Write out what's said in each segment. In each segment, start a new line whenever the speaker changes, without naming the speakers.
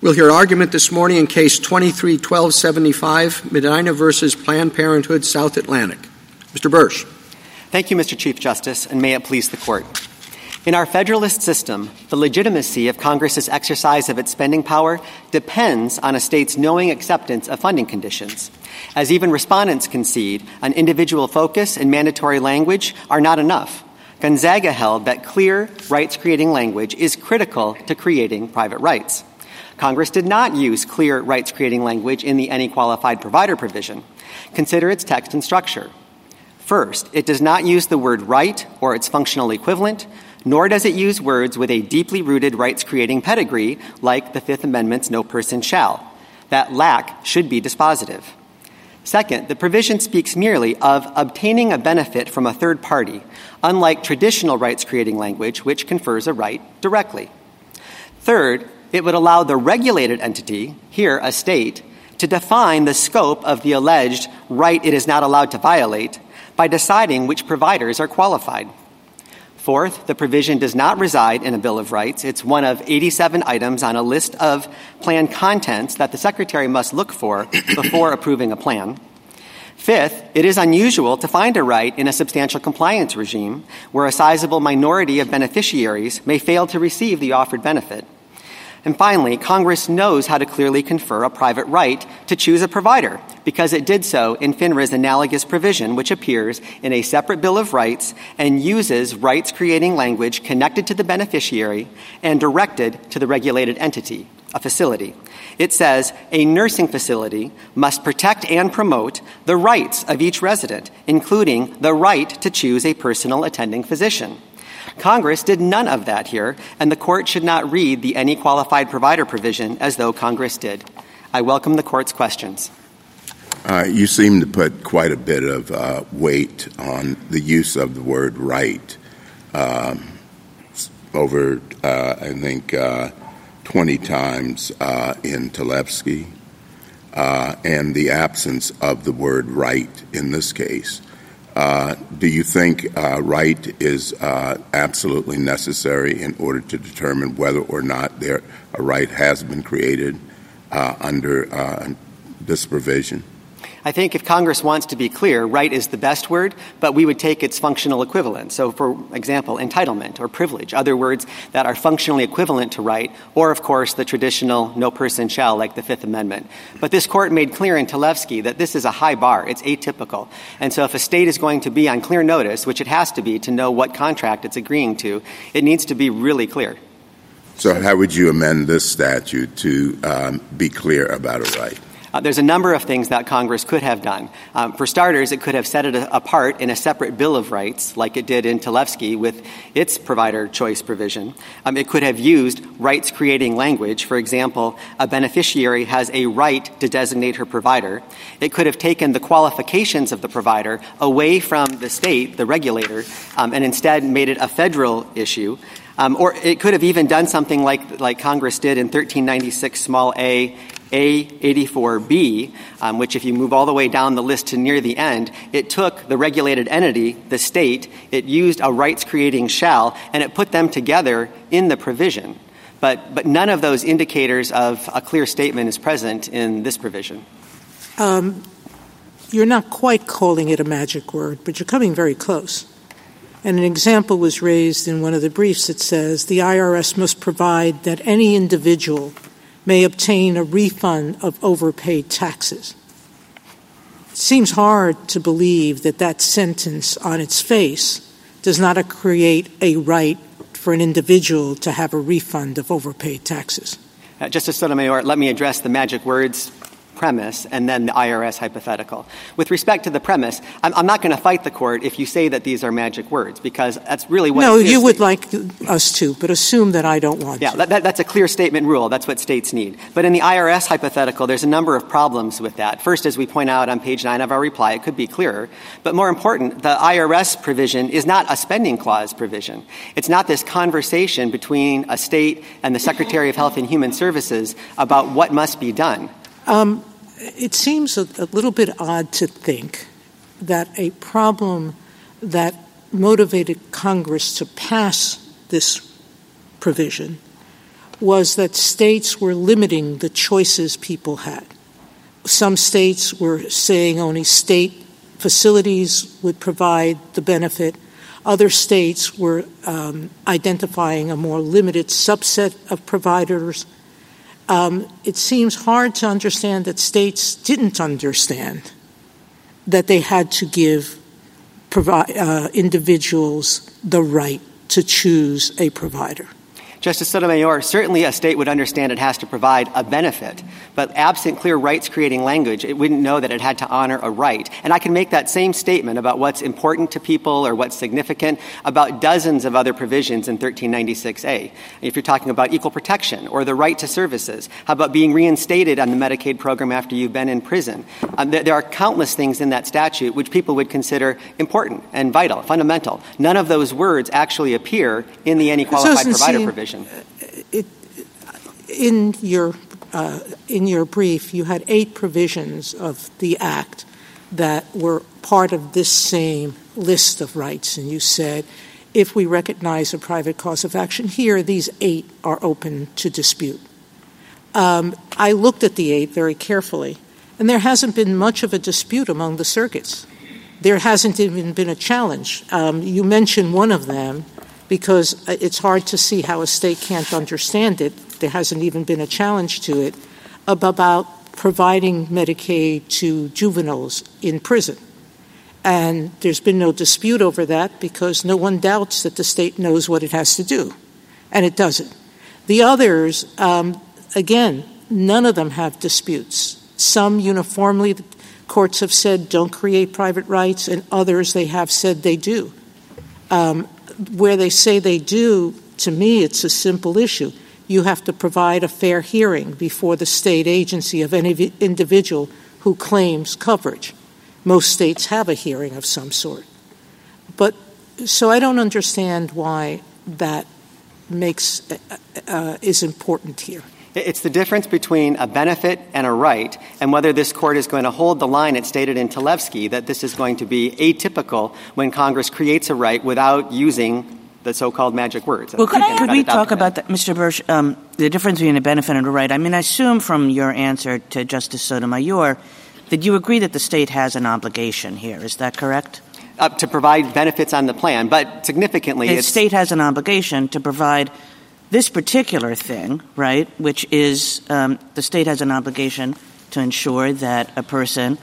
We'll hear argument this morning in Case 23-1275, Medina v. Planned Parenthood South Atlantic. Mr. Bursch.
Thank you, Mr. Chief Justice, and may it please the Court. In our Federalist system, the legitimacy of Congress's exercise of its spending power depends on a state's knowing acceptance of funding conditions. As even respondents concede, an individual focus and mandatory language are not enough. Gonzaga held that clear, rights-creating language is critical to creating private rights. Congress did not use clear, rights-creating language in the Any Qualified Provider provision. Consider its text and structure. First, it does not use the word right or its functional equivalent, nor does it use words with a deeply rooted rights-creating pedigree like the Fifth Amendment's no person shall. That lack should be dispositive. Second, the provision speaks merely of obtaining a benefit from a third party, unlike traditional rights-creating language, which confers a right directly. Third, it would allow the regulated entity, here a state, to define the scope of the alleged right it is not allowed to violate by deciding which providers are qualified. Fourth, the provision does not reside in a Bill of Rights. It's one of 87 items on a list of plan contents that the Secretary must look for before approving a plan. Fifth, it is unusual to find a right in a substantial compliance regime where a sizable minority of beneficiaries may fail to receive the offered benefit. And finally, Congress knows how to clearly confer a private right to choose a provider because it did so in FINRA's analogous provision, which appears in a separate Bill of Rights and uses rights-creating language connected to the beneficiary and directed to the regulated entity, a facility. It says a nursing facility must protect and promote the rights of each resident, including the right to choose a personal attending physician. Congress did none of that here, and the Court should not read the Any Qualified Provider provision as though Congress did. I welcome the Court's questions.
You seem to put quite a bit of weight on the use of the word right over, I think, 20 times in Tlefsky, and the absence of the word right in this case. Do you think right is absolutely necessary in order to determine whether or not a right has been created under this provision?
I think if Congress wants to be clear, right is the best word, but we would take its functional equivalent. So, for example, entitlement or privilege, other words that are functionally equivalent to right, or, of course, the traditional no person shall, like the Fifth Amendment. But this Court made clear in Tlefsky that this is a high bar. It's atypical. And so if a state is going to be on clear notice, which it has to be to know what contract it's agreeing to, it needs to be really clear.
So how would you amend this statute to be clear about a right?
There's a number of things that Congress could have done. For starters, it could have set it apart in a separate Bill of Rights, like it did in Tlefsky with its provider choice provision. It could have used rights-creating language. For example, a beneficiary has a right to designate her provider. It could have taken the qualifications of the provider away from the state, the regulator, and instead made it a federal issue. Or it could have even done something like Congress did in 1396 small a, A84B, which if you move all the way down the list to near the end, it took the regulated entity, the state, it used a rights-creating shall, and it put them together in the provision. But none of those indicators of a clear statement is present in this provision.
You're not quite calling it a magic word, but you're coming very close. And an example was raised in one of the briefs that says the IRS must provide that any individual may obtain a refund of overpaid taxes. It seems hard to believe that that sentence on its face does not create a right for an individual to have a refund of overpaid taxes.
Justice Sotomayor, let me address the magic words premise and then the IRS hypothetical. With respect to the premise, I'm not going to fight the Court if you say that these are magic words, because that's really what
No, you would like us to, but assume that I don't want to.
Yeah, that's a clear statement rule. That's what states need. But in the IRS hypothetical, there's a number of problems with that. First, as we point out on page 9 of our reply, it could be clearer. But more important, the IRS provision is not a spending clause provision. It's not this conversation between a state and the Secretary of Health and Human Services about what must be done.
It seems a little bit odd to think that a problem that motivated Congress to pass this provision was that states were limiting the choices people had. Some states were saying only state facilities would provide the benefit. Other states were identifying a more limited subset of providers. It seems hard to understand that states didn't understand that they had to give individuals the right to choose a provider.
Justice Sotomayor, certainly a state would understand it has to provide a benefit, but absent clear rights-creating language, it wouldn't know that it had to honor a right. And I can make that same statement about what's important to people or what's significant about dozens of other provisions in 1396A. If you're talking about equal protection or the right to services, how about being reinstated on the Medicaid program after you've been in prison? There are countless things in that statute which people would consider important and vital, fundamental. None of those words actually appear in the any qualified provider provision.
In your brief, you had 8 provisions of the Act that were part of this same list of rights, and you said, if we recognize a private cause of action here, these 8 are open to dispute. I looked at the 8 very carefully, and there hasn't been much of a dispute among the circuits. There hasn't even been a challenge. You mentioned one of them, because it's hard to see how a state can't understand it. There hasn't even been a challenge to it about providing Medicaid to juveniles in prison. And there's been no dispute over that because no one doubts that the state knows what it has to do, and it doesn't. The others, again, none of them have disputes. Some uniformly, the courts have said don't create private rights, and others they have said they do. Where they say they do, to me, it's a simple issue. You have to provide a fair hearing before the state agency of any individual who claims coverage. Most states have a hearing of some sort. But so I don't understand why that is important here.
It's the difference between a benefit and a right, and whether this court is going to hold the line it stated in Talevsky that this is going to be atypical when Congress creates a right without using the so-called magic words.
Well, could we talk about that, Mr. Bursch, the difference between a benefit and a right? I mean, I assume from your answer to Justice Sotomayor that you agree that the state has an obligation here. Is that correct?
To provide benefits on the plan, but significantly,
the state has an obligation to provide this particular thing, right, which is the state has an obligation to ensure that a person,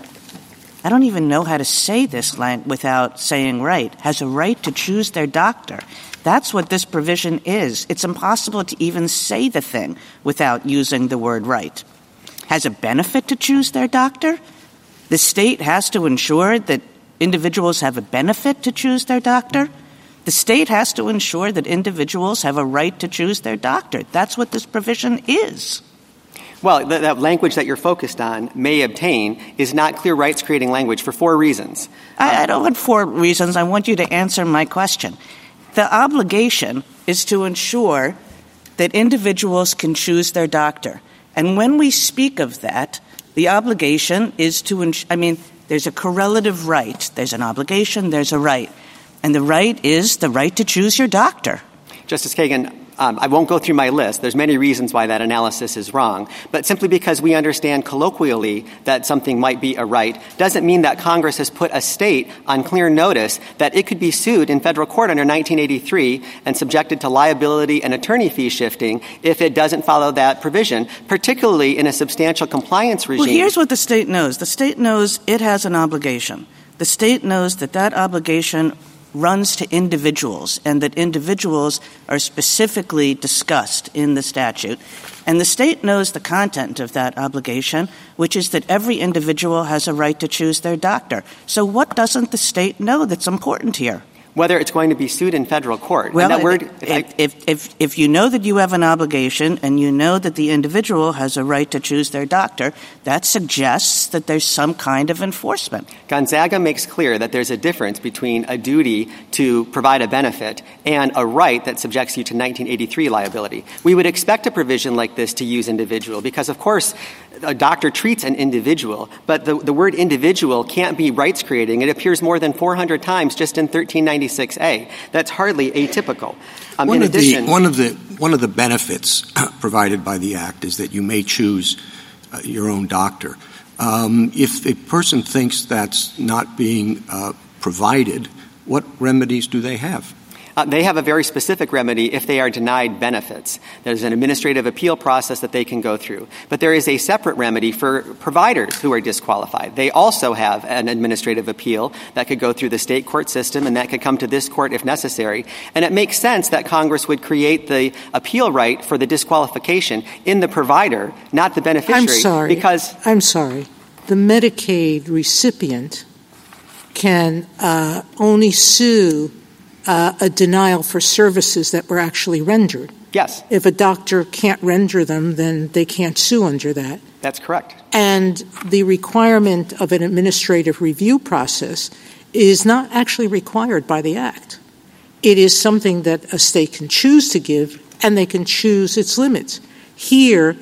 I don't even know how to say this without saying right, has a right to choose their doctor. That's what this provision is. It's impossible to even say the thing without using the word right. Has a benefit to choose their doctor? The state has to ensure that individuals have a benefit to choose their doctor? The state has to ensure that individuals have a right to choose their doctor. That's what this provision is.
Well, that language that you're focused on, may obtain, is not clear rights-creating language for 4 reasons.
I don't want 4 reasons. I want you to answer my question. The obligation is to ensure that individuals can choose their doctor. And when we speak of that, the obligation is to there's a correlative right. There's an obligation, there's a right. And the right is the right to choose your doctor.
Justice Kagan, I won't go through my list. There's many reasons why that analysis is wrong. But simply because we understand colloquially that something might be a right doesn't mean that Congress has put a state on clear notice that it could be sued in federal court under 1983 and subjected to liability and attorney fee shifting if it doesn't follow that provision, particularly in a substantial compliance regime.
Well, here's what the state knows. The state knows it has an obligation. The state knows that that obligation runs to individuals and that individuals are specifically discussed in the statute. And the state knows the content of that obligation, which is that every individual has a right to choose their doctor. So what doesn't the state know that's important here?
Whether it's going to be sued in federal court.
Well,
that word,
if you know that you have an obligation and you know that the individual has a right to choose their doctor, that suggests that there's some kind of enforcement.
Gonzaga makes clear that there's a difference between a duty to provide a benefit and a right that subjects you to 1983 liability. We would expect a provision like this to use individual because, of course, a doctor treats an individual, but the word individual can't be rights-creating. It appears more than 400 times just in 1396. 1096A. That's hardly atypical.
One of the benefits provided by the Act is that you may choose your own doctor. If a person thinks that's not being provided, what remedies do they have?
They have a very specific remedy if they are denied benefits. There's an administrative appeal process that they can go through. But there is a separate remedy for providers who are disqualified. They also have an administrative appeal that could go through the state court system, and that could come to this court if necessary. And it makes sense that Congress would create the appeal right for the disqualification in the provider, not the beneficiary.
I'm sorry. The Medicaid recipient can only sue a denial for services that were actually rendered.
Yes.
If a doctor can't render them, then they can't sue under that.
That's correct.
And the requirement of an administrative review process is not actually required by the Act. It is something that a state can choose to give, and they can choose its limits. Here,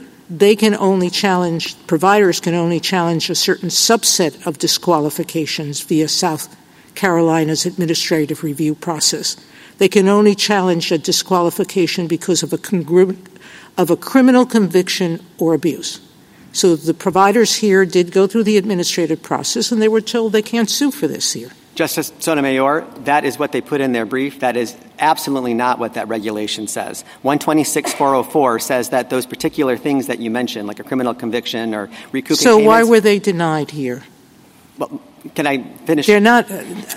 providers can only challenge a certain subset of disqualifications via South Carolina's administrative review process. They can only challenge a disqualification because of a criminal conviction or abuse. So the providers here did go through the administrative process, and they were told they can't sue for this here.
Justice Sotomayor, that is what they put in their brief. That is absolutely not what that regulation says. 126.404 says that those particular things that you mentioned, like a criminal conviction or recouping
So
payments,
why were they denied here?
Well, can I finish?
They're not,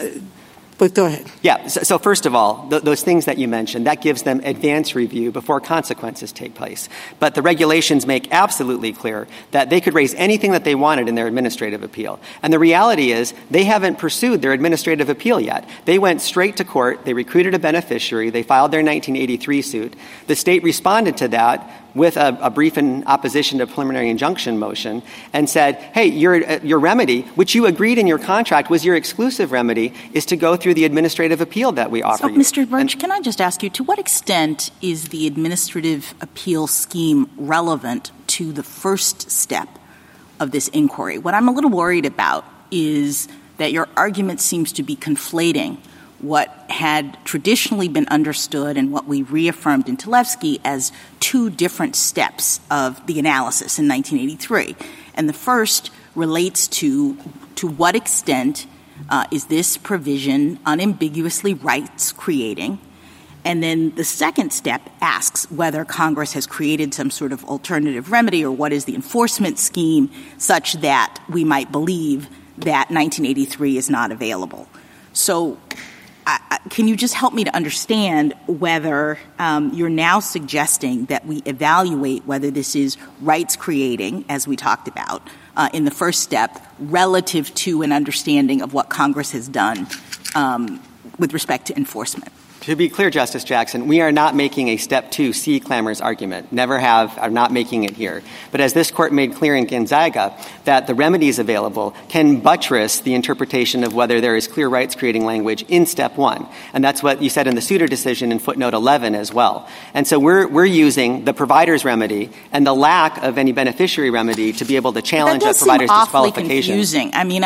but go ahead.
Yeah. So first of all, those things that you mentioned, that gives them advance review before consequences take place. But the regulations make absolutely clear that they could raise anything that they wanted in their administrative appeal. And the reality is they haven't pursued their administrative appeal yet. They went straight to court. They recruited a beneficiary. They filed their 1983 suit. The state responded to that with a brief in opposition to preliminary injunction motion and said, hey, your remedy, which you agreed in your contract was your exclusive remedy, is to go through the administrative appeal that we offer you.
So, Mr. Burch, can I just ask you, to what extent is the administrative appeal scheme relevant to the first step of this inquiry? What I'm a little worried about is that your argument seems to be conflating what had traditionally been understood and what we reaffirmed in Tlefsky as two different steps of the analysis in 1983. And the first relates to what extent is this provision unambiguously rights-creating? And then the second step asks whether Congress has created some sort of alternative remedy or what is the enforcement scheme such that we might believe that 1983 is not available. So can you just help me to understand whether you're now suggesting that we evaluate whether this is rights-creating, as we talked about, in the first step, relative to an understanding of what Congress has done with respect to enforcement?
To be clear, Justice Jackson, we are not making a Step 2 C. Clamors argument. Never have. Are not making it here. But as this Court made clear in Gonzaga, that the remedies available can buttress the interpretation of whether there is clear rights-creating language in Step 1. And that's what you said in the Souter decision in footnote 11 as well. And so we're using the provider's remedy and the lack of any beneficiary remedy to be able to challenge a provider's disqualification.
Confusing. I mean,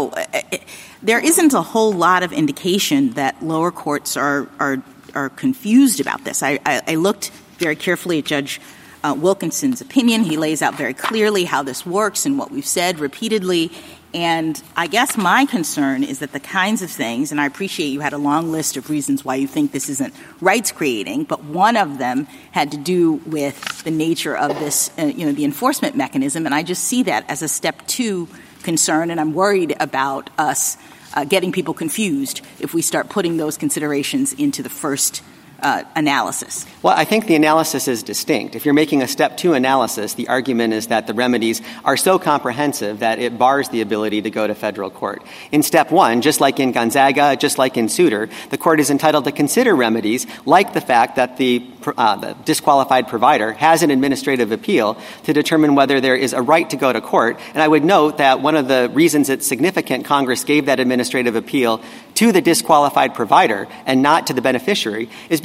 there isn't a whole lot of indication that lower courts are confused about this. I looked very carefully at Judge Wilkinson's opinion. He lays out very clearly how this works and what we've said repeatedly. And I guess my concern is that the kinds of things, and I appreciate you had a long list of reasons why you think this isn't rights-creating, but one of them had to do with the nature of this, the enforcement mechanism. And I just see that as a Step 2 concern, and I'm worried about us getting people confused if we start putting those considerations into the first analysis.
Well, I think the analysis is distinct. If you're making a Step 2 analysis, the argument is that the remedies are so comprehensive that it bars the ability to go to federal court. In Step 1, just like in Gonzaga, just like in Souter, the court is entitled to consider remedies like the fact that the disqualified provider has an administrative appeal to determine whether there is a right to go to court. And I would note that one of the reasons it's significant Congress gave that administrative appeal to the disqualified provider and not to the beneficiary is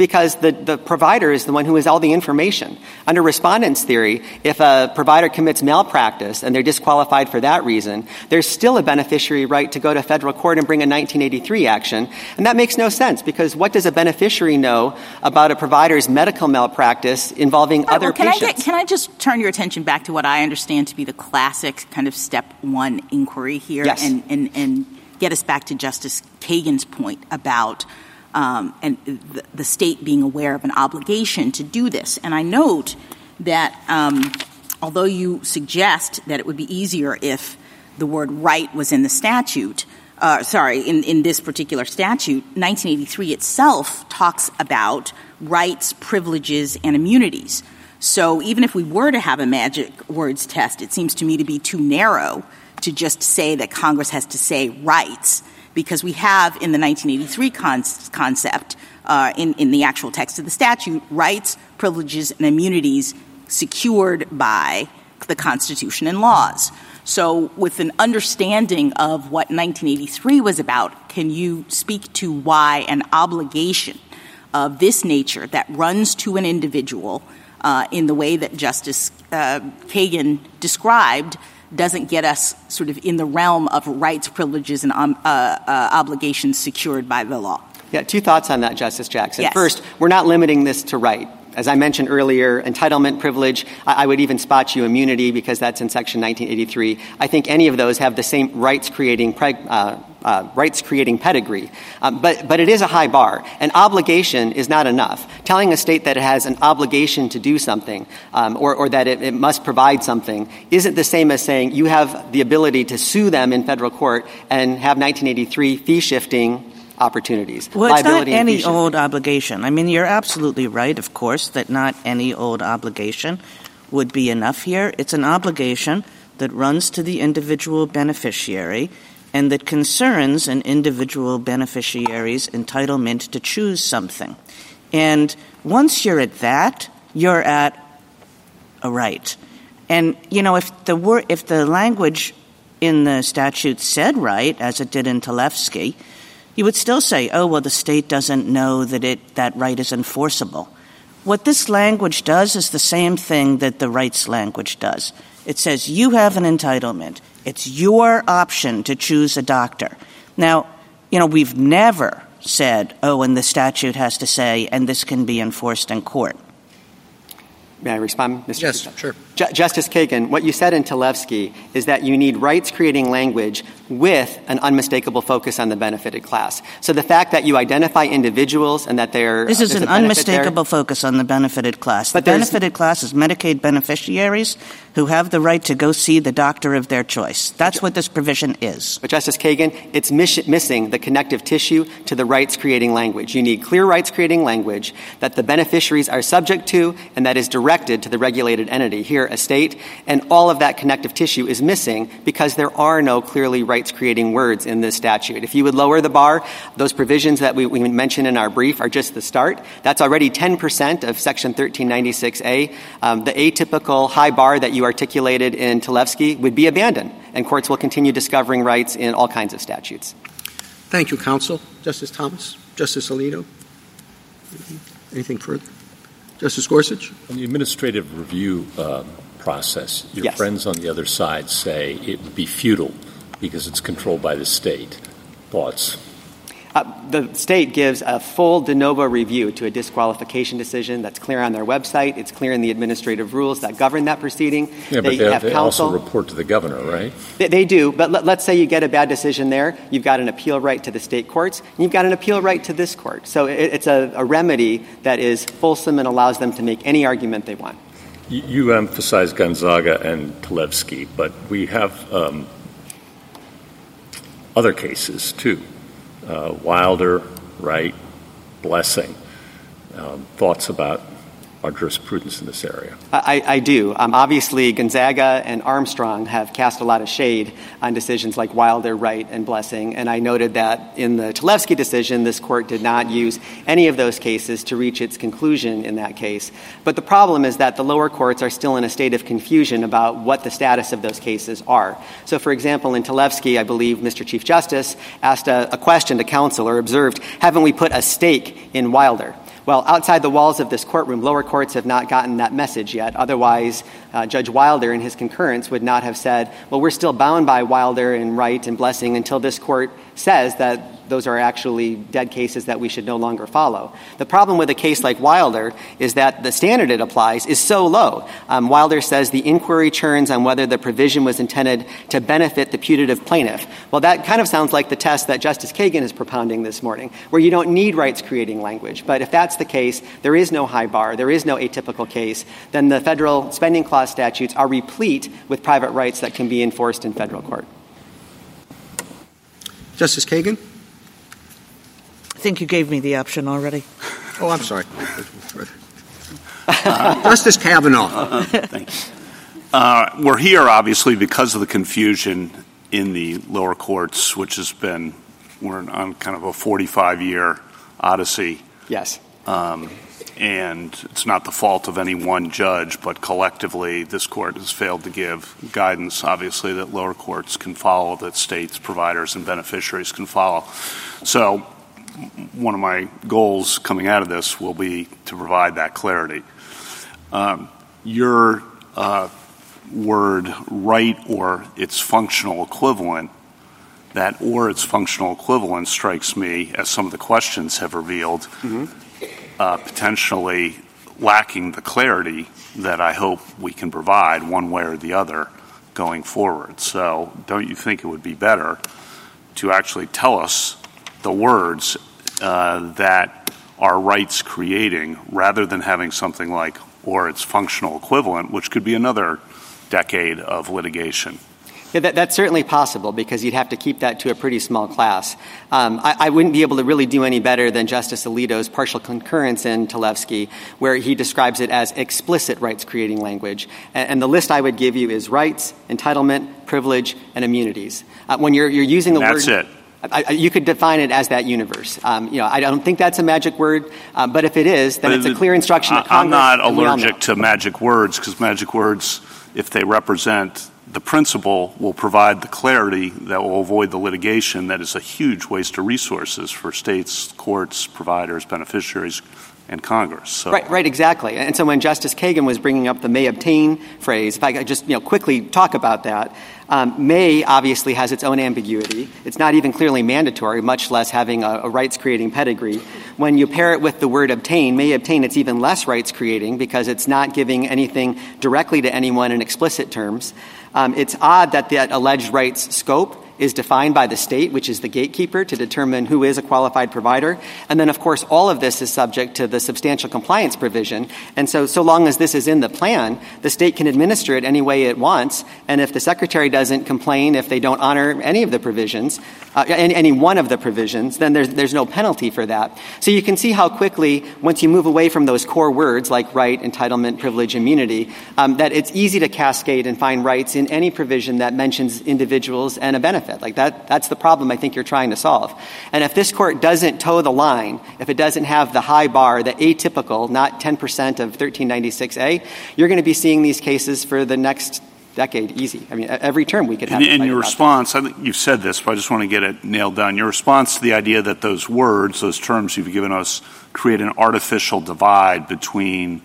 because the provider is the one who has all the information. Under respondent's theory, if a provider commits malpractice and they're disqualified for that reason, there's still a beneficiary right to go to federal court and bring a 1983 action. And that makes no sense, because what does a beneficiary know about a provider's medical malpractice involving other patients?
Can I just turn your attention back to what I understand to be the classic kind of step one inquiry here?
Yes.
And get us back to Justice Kagan's point about and the state being aware of an obligation to do this. And I note that although you suggest that it would be easier if the word right was in the statute, in this particular statute, 1983 itself talks about rights, privileges, and immunities. So even if we were to have a magic words test, it seems to me to be too narrow to just say that Congress has to say rights, because we have in the 1983 concept, in the actual text of the statute, rights, privileges, and immunities secured by the Constitution and laws. So with an understanding of what 1983 was about, can you speak to why an obligation of this nature that runs to an individual in the way that Justice Kagan described doesn't get us sort of in the realm of rights, privileges, and obligations secured by the law?
Yeah, two thoughts on that, Justice Jackson.
Yes.
First, we're not limiting this to right. As I mentioned earlier, entitlement, privilege, I would even spot you immunity, because that's in Section 1983. I think any of those have the same rights-creating pedigree. But it is a high bar. An obligation is not enough. Telling a state that it has an obligation to do something or that it must provide something isn't the same as saying you have the ability to sue them in federal court and have 1983 fee-shifting opportunities.
Well, it's not any old obligation. I mean, you're absolutely right, of course, that not any old obligation would be enough here. It's an obligation that runs to the individual beneficiary and that concerns an individual beneficiary's entitlement to choose something. And once you're at that, you're at a right. And, if the language in the statute said right, as it did in Tlefsky, you would still say, the state doesn't know that right is enforceable. What this language does is the same thing that the rights language does. It says you have an entitlement. It's your option to choose a doctor. Now, we've never said, and the statute has to say, and this can be enforced in court.
May I respond, Mr.
Yes,
Chief?
sure.
Justice Kagan, what you said in Tlefsky is that you need rights-creating language with an unmistakable focus on the benefited class. So the fact that you identify individuals and that
This is an unmistakable focus on the benefited class. The benefited class is Medicaid beneficiaries who have the right to go see the doctor of their choice. That's what this provision is.
But, Justice Kagan, it's missing the connective tissue to the rights-creating language. You need clear rights-creating language that the beneficiaries are subject to and that is directed to the regulated entity, here a state, and all of that connective tissue is missing because there are no clearly rights-creating words in this statute. If you would lower the bar, those provisions that we mentioned in our brief are just the start. That's already 10% of Section 1396A. The atypical high bar that you articulated in Tlefsky would be abandoned, and courts will continue discovering rights in all kinds of statutes.
Thank you, counsel. Justice Thomas? Justice Alito? Anything further? Justice Gorsuch?
On the administrative review process, your
Yes.
friends on the other side say it would be futile because it's controlled by the state. Thoughts?
The state gives a full de novo review to a disqualification decision. That's clear on their website. It's clear in the administrative rules that govern that proceeding.
Yeah, but they also report to the governor, right?
They do, but let's say you get a bad decision there. You've got an appeal right to the state courts, and you've got an appeal right to this court. So it's a remedy that is fulsome and allows them to make any argument they want.
You emphasize Gonzaga and Tlefsky, but we have other cases, too. Wilder, Wright, Blessing. Thoughts about our jurisprudence in this area?
I do. Obviously, Gonzaga and Armstrong have cast a lot of shade on decisions like Wilder, Wright, and Blessing, and I noted that in the Tlefsky decision, this court did not use any of those cases to reach its conclusion in that case. But the problem is that the lower courts are still in a state of confusion about what the status of those cases are. So, for example, in Tlefsky, I believe Mr. Chief Justice asked a question to counsel or observed, haven't we put a stake in Wilder? Well, outside the walls of this courtroom, lower courts have not gotten that message yet. Otherwise, Judge Wilder in his concurrence would not have said, well, we're still bound by Wilder and Wright and Blessing until this court says that those are actually dead cases that we should no longer follow. The problem with a case like Wilder is that the standard it applies is so low. Wilder says the inquiry turns on whether the provision was intended to benefit the putative plaintiff. Well, that kind of sounds like the test that Justice Kagan is propounding this morning, where you don't need rights-creating language. But if that's the case, there is no high bar, there is no atypical case, then the federal spending clause statutes are replete with private rights that can be enforced in federal court.
Justice Kagan?
I think you gave me the option already.
Oh, I'm sorry. Justice Kavanaugh.
Thank you. We're here, obviously, because of the confusion in the lower courts, which has been, we're on kind of a 45-year odyssey.
Yes.
And it's not the fault of any one judge, but collectively this court has failed to give guidance, obviously, that lower courts can follow, that states, providers, and beneficiaries can follow. So one of my goals coming out of this will be to provide that clarity. Your word right or its functional equivalent, that or its functional equivalent strikes me, as some of the questions have revealed, potentially lacking the clarity that I hope we can provide one way or the other going forward. So don't you think it would be better to actually tell us the words that are rights creating rather than having something like or its functional equivalent, which could be another decade of litigation?
Yeah, that's certainly possible because you'd have to keep that to a pretty small class. I wouldn't be able to really do any better than Justice Alito's partial concurrence in Talevsky, where he describes it as explicit rights-creating language. And the list I would give you is rights, entitlement, privilege, and immunities. When you're using the word...
That's it.
You could define it as that universe. I don't think that's a magic word, but if it is, then it's a clear instruction to Congress.
I'm not allergic to magic words because magic words, if they represent the principle, will provide the clarity that will avoid the litigation that is a huge waste of resources for states, courts, providers, beneficiaries, and Congress. So.
Right, exactly. And so when Justice Kagan was bringing up the may obtain phrase, if I could just quickly talk about that, may obviously has its own ambiguity. It's not even clearly mandatory, much less having a rights-creating pedigree. When you pair it with the word obtain, may obtain, it's even less rights-creating because it's not giving anything directly to anyone in explicit terms. It's odd that that alleged rights scope is defined by the state, which is the gatekeeper, to determine who is a qualified provider. And then, of course, all of this is subject to the substantial compliance provision. And so long as this is in the plan, the state can administer it any way it wants. And if the secretary doesn't complain, if they don't honor any of the provisions, any one of the provisions, then there's no penalty for that. So you can see how quickly, once you move away from those core words like right, entitlement, privilege, immunity, that it's easy to cascade and find rights in any provision that mentions individuals and a benefit. Like that's the problem I think you're trying to solve. And if this court doesn't toe the line, if it doesn't have the high bar, the atypical, not 10% of 1396A, you're going to be seeing these cases for the next decade easy. I mean, every term we could have.
In your response, I think you've said this, but I just want to get it nailed down. Your response to the idea that those words, those terms you've given us, create an artificial divide between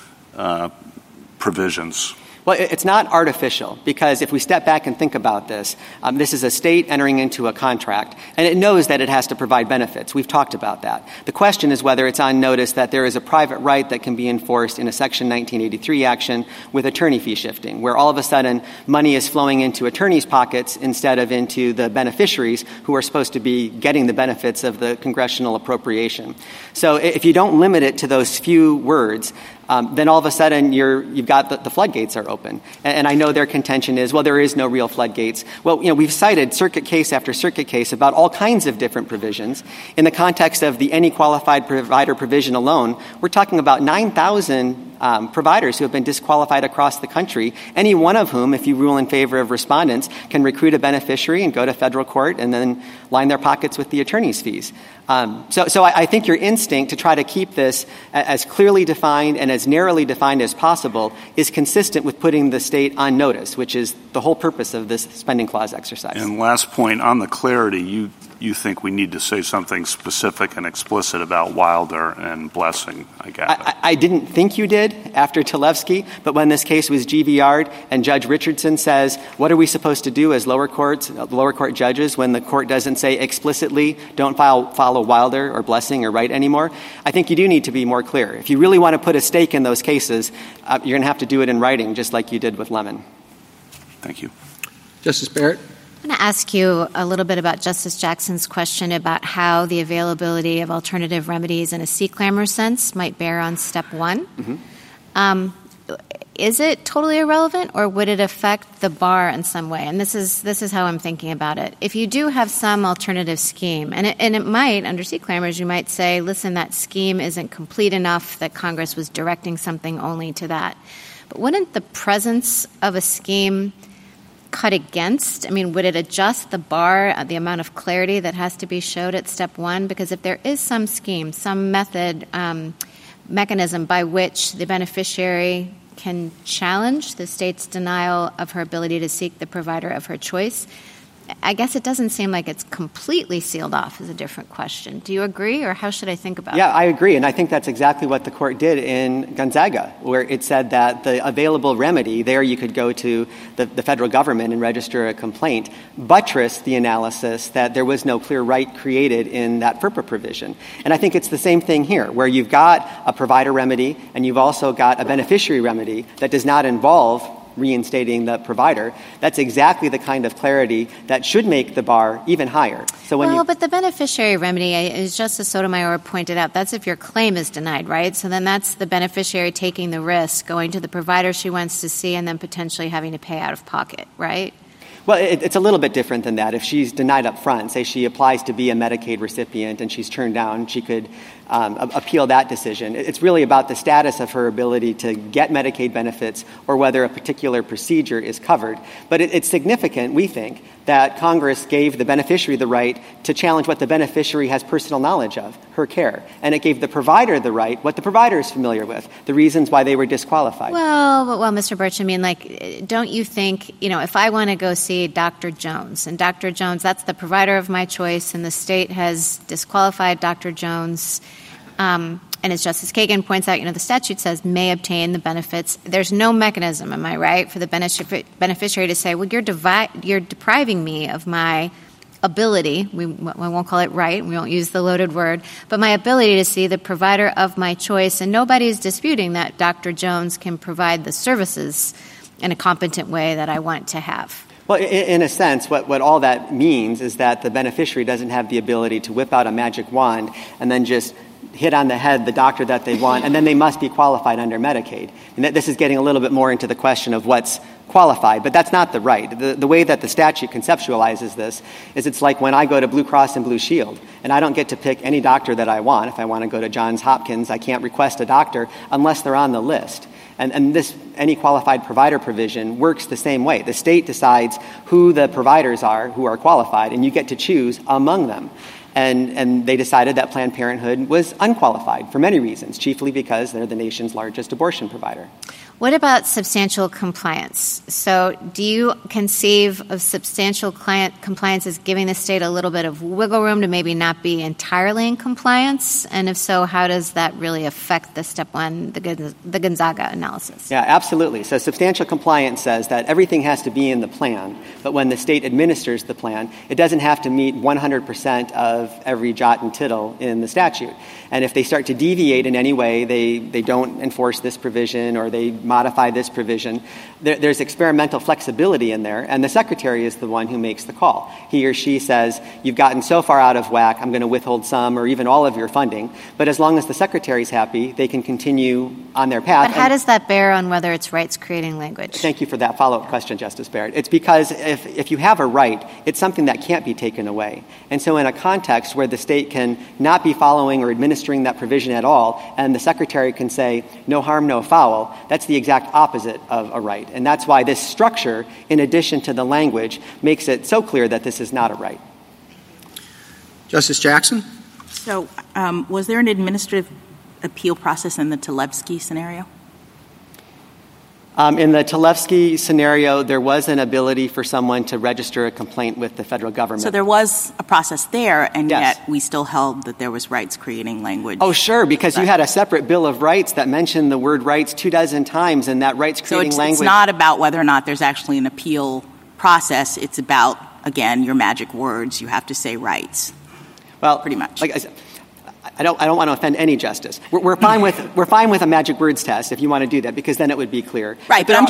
provisions.
Well, it's not artificial because if we step back and think about this, this is a state entering into a contract, and it knows that it has to provide benefits. We've talked about that. The question is whether it's on notice that there is a private right that can be enforced in a Section 1983 action with attorney fee shifting, where all of a sudden money is flowing into attorneys' pockets instead of into the beneficiaries who are supposed to be getting the benefits of the congressional appropriation. So if you don't limit it to those few words, then all of a sudden you've got the floodgates are open. And I know their contention is, well, there is no real floodgates. Well, we've cited circuit case after circuit case about all kinds of different provisions. In the context of the any qualified provider provision alone, we're talking about 9,000 providers who have been disqualified across the country, any one of whom, if you rule in favor of respondents, can recruit a beneficiary and go to federal court and then line their pockets with the attorney's fees. So I think your instinct to try to keep this as clearly defined and as narrowly defined as possible is consistent with putting the state on notice, which is the whole purpose of this spending clause exercise.
And last point, on the clarity, you you think we need to say something specific and explicit about Wilder and Blessing, I gather.
I didn't think you did after Talevsky, but when this case was GVR'd and Judge Richardson says, what are we supposed to do as lower court judges when the court doesn't say explicitly, don't follow Wilder or Blessing or Wright anymore? I think you do need to be more clear. If you really want to put a stake in those cases, you're going to have to do it in writing, just like you did with Lemon.
Thank you.
Justice Barrett?
I'm going to ask you a little bit about Justice Jackson's question about how the availability of alternative remedies in a C-clamor sense might bear on step one. Mm-hmm. Is it totally irrelevant, or would it affect the bar in some way? And this is how I'm thinking about it. If you do have some alternative scheme, and it might, under C-clamors, you might say, listen, that scheme isn't complete enough, that Congress was directing something only to that. But wouldn't the presence of a scheme cut against? I mean, would it adjust the bar, the amount of clarity that has to be showed at step one? Because if there is some scheme, some method, mechanism by which the beneficiary can challenge the state's denial of her ability to seek the provider of her choice, I guess it doesn't seem like it's completely sealed off is a different question. Do you agree, or how should I think about it?
Yeah, I agree, and I think that's exactly what the court did in Gonzaga, where it said that the available remedy, there you could go to the federal government and register a complaint, buttressed the analysis that there was no clear right created in that FERPA provision. And I think it's the same thing here, where you've got a provider remedy and you've also got a beneficiary remedy that does not involve reinstating the provider. That's exactly the kind of clarity that should make the bar even higher. So
but the beneficiary remedy, as Justice Sotomayor pointed out, that's if your claim is denied, right? So then that's the beneficiary taking the risk, going to the provider she wants to see, and then potentially having to pay out of pocket, right?
Well, it's a little bit different than that. If she's denied up front, say she applies to be a Medicaid recipient and she's turned down, she could appeal that decision. It's really about the status of her ability to get Medicaid benefits or whether a particular procedure is covered. But it's significant, we think, that Congress gave the beneficiary the right to challenge what the beneficiary has personal knowledge of, her care. And it gave the provider the right, what the provider is familiar with, the reasons why they were disqualified.
Well, Mr. Birch, I mean, don't you think, if I want to go see Dr. Jones, and Dr. Jones, that's the provider of my choice, and the state has disqualified Dr. Jones, and as Justice Kagan points out, the statute says may obtain the benefits. There's no mechanism, am I right, for the beneficiary to say, well, you're depriving me of my ability, we won't call it right, we won't use the loaded word, but my ability to see the provider of my choice, and nobody's disputing that Dr. Jones can provide the services in a competent way that I want to have.
Well, in a sense, what all that means is that the beneficiary doesn't have the ability to whip out a magic wand and then just hit on the head the doctor that they want, and then they must be qualified under Medicaid. And this is getting a little bit more into the question of what's qualified, but that's not the right. The way that the statute conceptualizes this is it's like when I go to Blue Cross and Blue Shield, and I don't get to pick any doctor that I want. If I want to go to Johns Hopkins, I can't request a doctor unless they're on the list. And this any qualified provider provision works the same way. The state decides who the providers are who are qualified, and you get to choose among them. And they decided that Planned Parenthood was unqualified for many reasons, chiefly because they're the nation's largest abortion provider.
What about substantial compliance? So do you conceive of substantial compliance as giving the state a little bit of wiggle room to maybe not be entirely in compliance? And if so, how does that really affect the step one, the Gonzaga analysis?
Yeah, absolutely. So substantial compliance says that everything has to be in the plan, but when the state administers the plan, it doesn't have to meet 100% of every jot and tittle in the statute. And if they start to deviate in any way, they don't enforce this provision or they modify this provision, there's experimental flexibility in there, and the secretary is the one who makes the call. He or she says, you've gotten so far out of whack, I'm going to withhold some or even all of your funding. But as long as the secretary's happy, they can continue on their path.
But how does that bear on whether it's rights-creating language?
Thank you for that follow-up question, Justice Barrett. It's because if you have a right, it's something that can't be taken away. And so in a context where the state can not be following or administering that provision at all, and the secretary can say, no harm, no foul, that's the exact opposite of a right. And that's why this structure, in addition to the language, makes it so clear that this is not a right.
Justice Jackson?
So was there an administrative appeal process in the Talevsky scenario?
In the Tlefsky scenario, there was an ability for someone to register a complaint with the federal government.
So there was a process there, and
yes.
yet we still held that there was rights-creating language.
Oh, sure, because you had a separate Bill of Rights that mentioned the word rights 24 times, and that rights-creating language...
So it's not about whether or not there's actually an appeal process. It's about, again, your magic words. You have to say rights.
Well,
pretty much.
Like I don't want to offend any justice. We're fine with a magic words test if you want to do that, because then it would be clear.
Right, but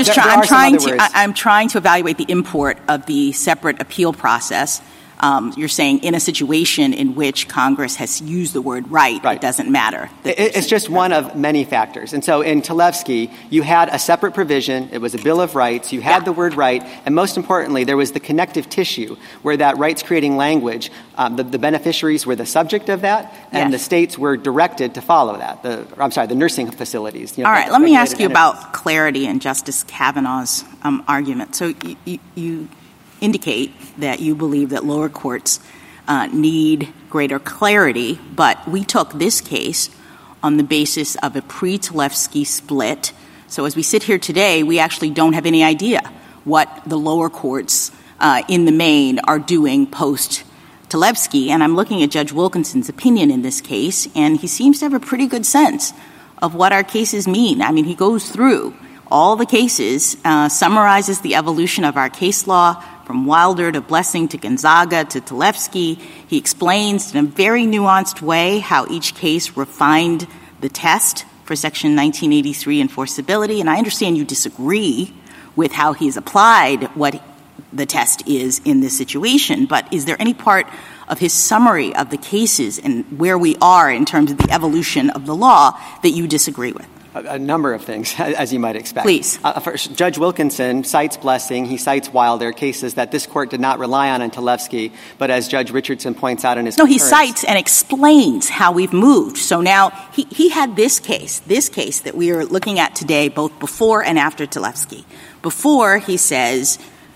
I'm trying to evaluate the import of the separate appeal process. You're saying in a situation in which Congress has used the word right. It doesn't matter.
It's just one of many factors. And so in Tlefsky, you had a separate provision. It was a Bill of Rights. You had the word right. And most importantly, there was the connective tissue where that rights-creating language, the beneficiaries were the subject of that, and the states were directed to follow that. The nursing facilities.
All right, let me ask you about clarity and Justice Kavanaugh's argument. So you indicate that you believe that lower courts need greater clarity, but we took this case on the basis of a pre-Tlefsky split. So as we sit here today, we actually don't have any idea what the lower courts in the main are doing post-Tlefsky. And I'm looking at Judge Wilkinson's opinion in this case, and he seems to have a pretty good sense of what our cases mean. I mean, he goes through all the cases, summarizes the evolution of our case law, from Wilder to Blessing to Gonzaga to Tlefsky. He explains in a very nuanced way how each case refined the test for Section 1983 enforceability. And I understand you disagree with how he's applied what the test is in this situation, but is there any part of his summary of the cases and where we are in terms of the evolution of the law that you disagree with?
A number of things, as you might expect.
Please.
First, Judge Wilkinson cites Blessing. He cites Wilder, cases that this court did not rely on in Tlefsky, but as Judge Richardson points out in his
he cites and explains how we've moved. So now he had this case that we are looking at today, both before and after Tlefsky. Before, he says,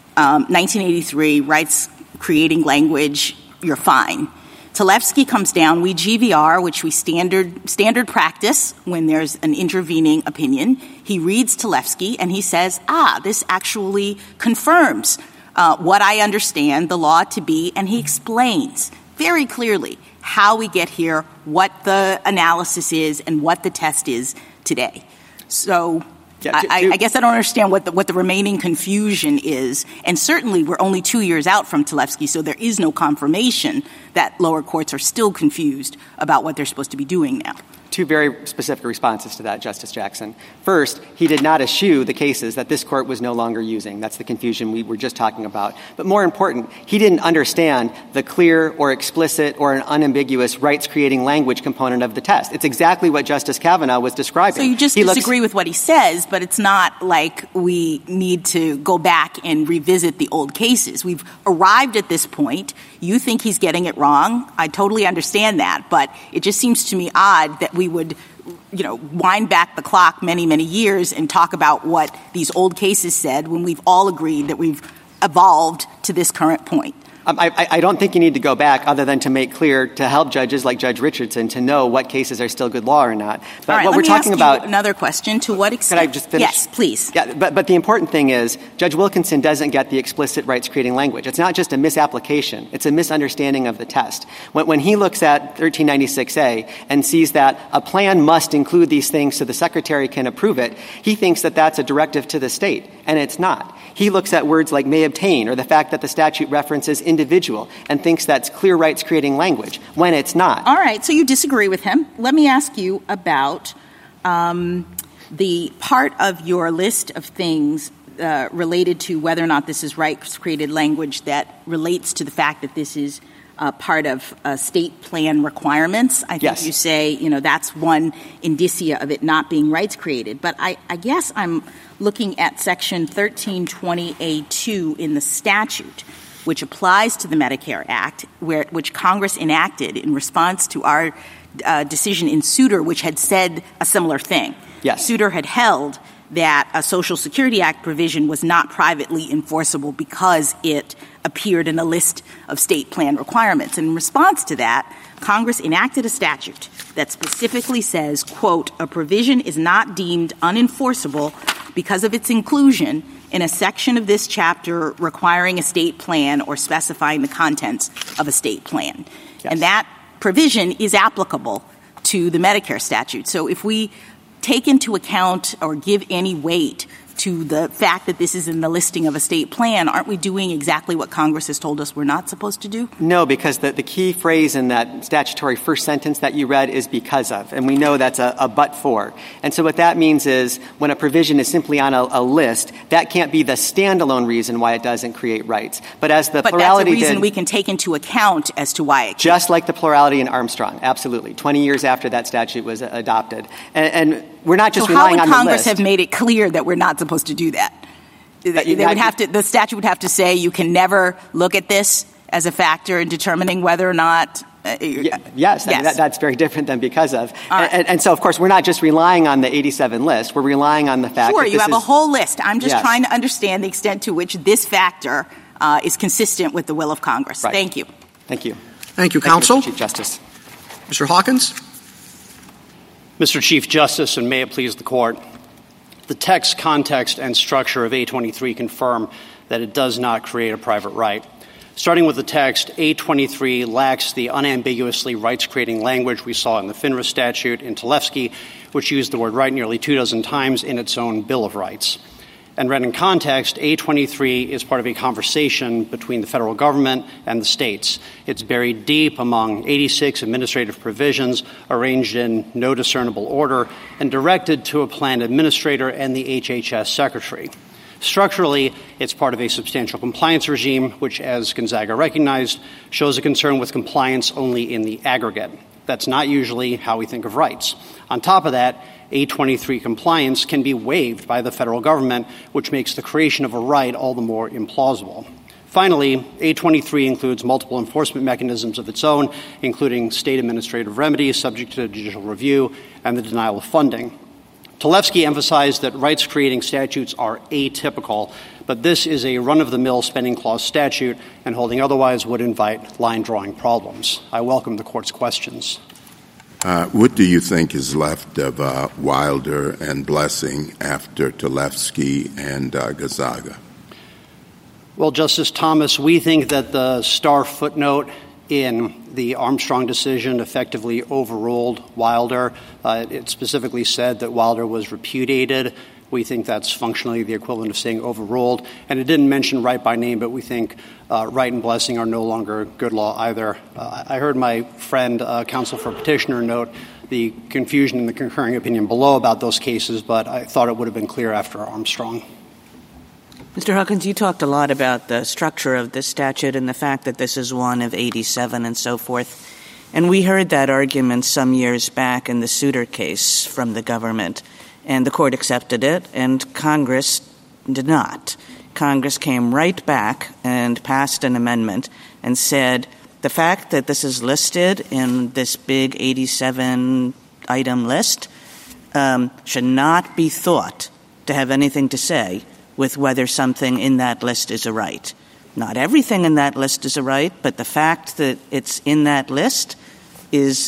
1983, rights creating language, you're fine. Tlefsky comes down, we GVR, which we standard practice when there's an intervening opinion. He reads Tlefsky and he says, this actually confirms what I understand the law to be, and he explains very clearly how we get here, what the analysis is, and what the test is today. So I guess I don't understand what the remaining confusion is. And certainly we're only 2 years out from Tlefsky, so there is no confirmation that lower courts are still confused about what they're supposed to be doing now.
Two very specific responses to that, Justice Jackson. First, he did not eschew the cases that this court was no longer using. That's the confusion we were just talking about. But more important, he didn't understand the clear or explicit or an unambiguous rights-creating language component of the test. It's exactly what Justice Kavanaugh was describing.
So you just disagree with what he says, but it's not like we need to go back and revisit the old cases. We've arrived at this point. You think he's getting it wrong. I totally understand that, but it just seems to me odd that we would, wind back the clock many, many years and talk about what these old cases said when we've all agreed that we've evolved to this current point.
I don't think you need to go back other than to make clear to help judges like Judge Richardson to know what cases are still good law or not. But
all right,
what we're talking about,
another question. To what extent?
Could I just finish?
Yes, please.
Yeah, but the important thing is Judge Wilkinson doesn't get the explicit rights-creating language. It's not just a misapplication. It's a misunderstanding of the test. When he looks at 1396A and sees that a plan must include these things so the Secretary can approve it, he thinks that that's a directive to the state, and it's not. He looks at words like may obtain or the fact that the statute references individual and thinks that's clear rights-creating language when it's not.
All right, so you disagree with him. Let me ask you about the part of your list of things related to whether or not this is rights-created language that relates to the fact that this is part of state plan requirements. I think you say, that's one indicia of it not being rights-created. But I guess I'm looking at Section 1320A2 in the statute, which applies to the Medicare Act, which Congress enacted in response to our decision in Souter, which had said a similar thing.
Yes.
Souter had held that a Social Security Act provision was not privately enforceable because it appeared in a list of state plan requirements. In response to that, Congress enacted a statute that specifically says, quote, a provision is not deemed unenforceable because of its inclusion in a section of this chapter requiring a state plan or specifying the contents of a state plan. Yes. And that provision is applicable to the Medicare statute. So if we take into account or give any weight to the fact that this is in the listing of a state plan, aren't we doing exactly what Congress has told us we're not supposed to do?
No, because the key phrase in that statutory first sentence that you read is because of, and we know that's a but for. And so what that means is when a provision is simply on a list, that can't be the standalone reason why it doesn't create rights. But as the plurality
that's a reason we can take into account as to why it
just like the plurality in Armstrong, absolutely, 20 years after that statute was adopted. And we're not just relying on the list.
So how would Congress have made it clear that we're not supposed to do that? The statute would have to say you can never look at this as a factor in determining whether or not.
Yes. I mean, that's very different than because of. Right. And so, of course, we're not just relying on the 87 list. We're relying on the fact that
you have a whole list. I'm just trying to understand the extent to which this factor is consistent with the will of Congress.
Right.
Thank you.
Thank you.
Thank you, Counsel.
Mr. Chief Justice.
Mr. Hawkins.
Mr. Chief Justice, and may it please the Court, the text, context, and structure of A23 confirm that it does not create a private right. Starting with the text, A23 lacks the unambiguously rights-creating language we saw in the FINRA statute in Tlefsky, which used the word right nearly 24 times in its own Bill of Rights. And read in context, A23 is part of a conversation between the federal government and the states. It's buried deep among 86 administrative provisions arranged in no discernible order and directed to a plan administrator and the HHS secretary. Structurally, it's part of a substantial compliance regime, which, as Gonzaga recognized, shows a concern with compliance only in the aggregate. That's not usually how we think of rights. On top of that, A23 compliance can be waived by the federal government, which makes the creation of a right all the more implausible. Finally, A23 includes multiple enforcement mechanisms of its own, including state administrative remedies subject to judicial review and the denial of funding. Tlefsky emphasized that rights-creating statutes are atypical, but this is a run-of-the-mill spending clause statute, and holding otherwise would invite line-drawing problems. I welcome the Court's questions.
What do you think is left of Wilder and Blessing after Tlefsky and Gonzaga?
Well, Justice Thomas, we think that the star footnote in the Armstrong decision effectively overruled Wilder. It specifically said that Wilder was repudiated. We think that's functionally the equivalent of saying overruled. And it didn't mention right by name, but we think right and Blessing are no longer good law either. I heard my friend, counsel for petitioner, note the confusion in the concurring opinion below about those cases, but I thought it would have been clear after Armstrong.
Mr. Hawkins, you talked a lot about the structure of this statute and the fact that this is one of 87 and so forth. And we heard that argument some years back in the Souter case from the government. And the Court accepted it, and Congress did not. Congress came right back and passed an amendment and said the fact that this is listed in this big 87-item list should not be thought to have anything to say with whether something in that list is a right. Not everything in that list is a right, but the fact that it's in that list is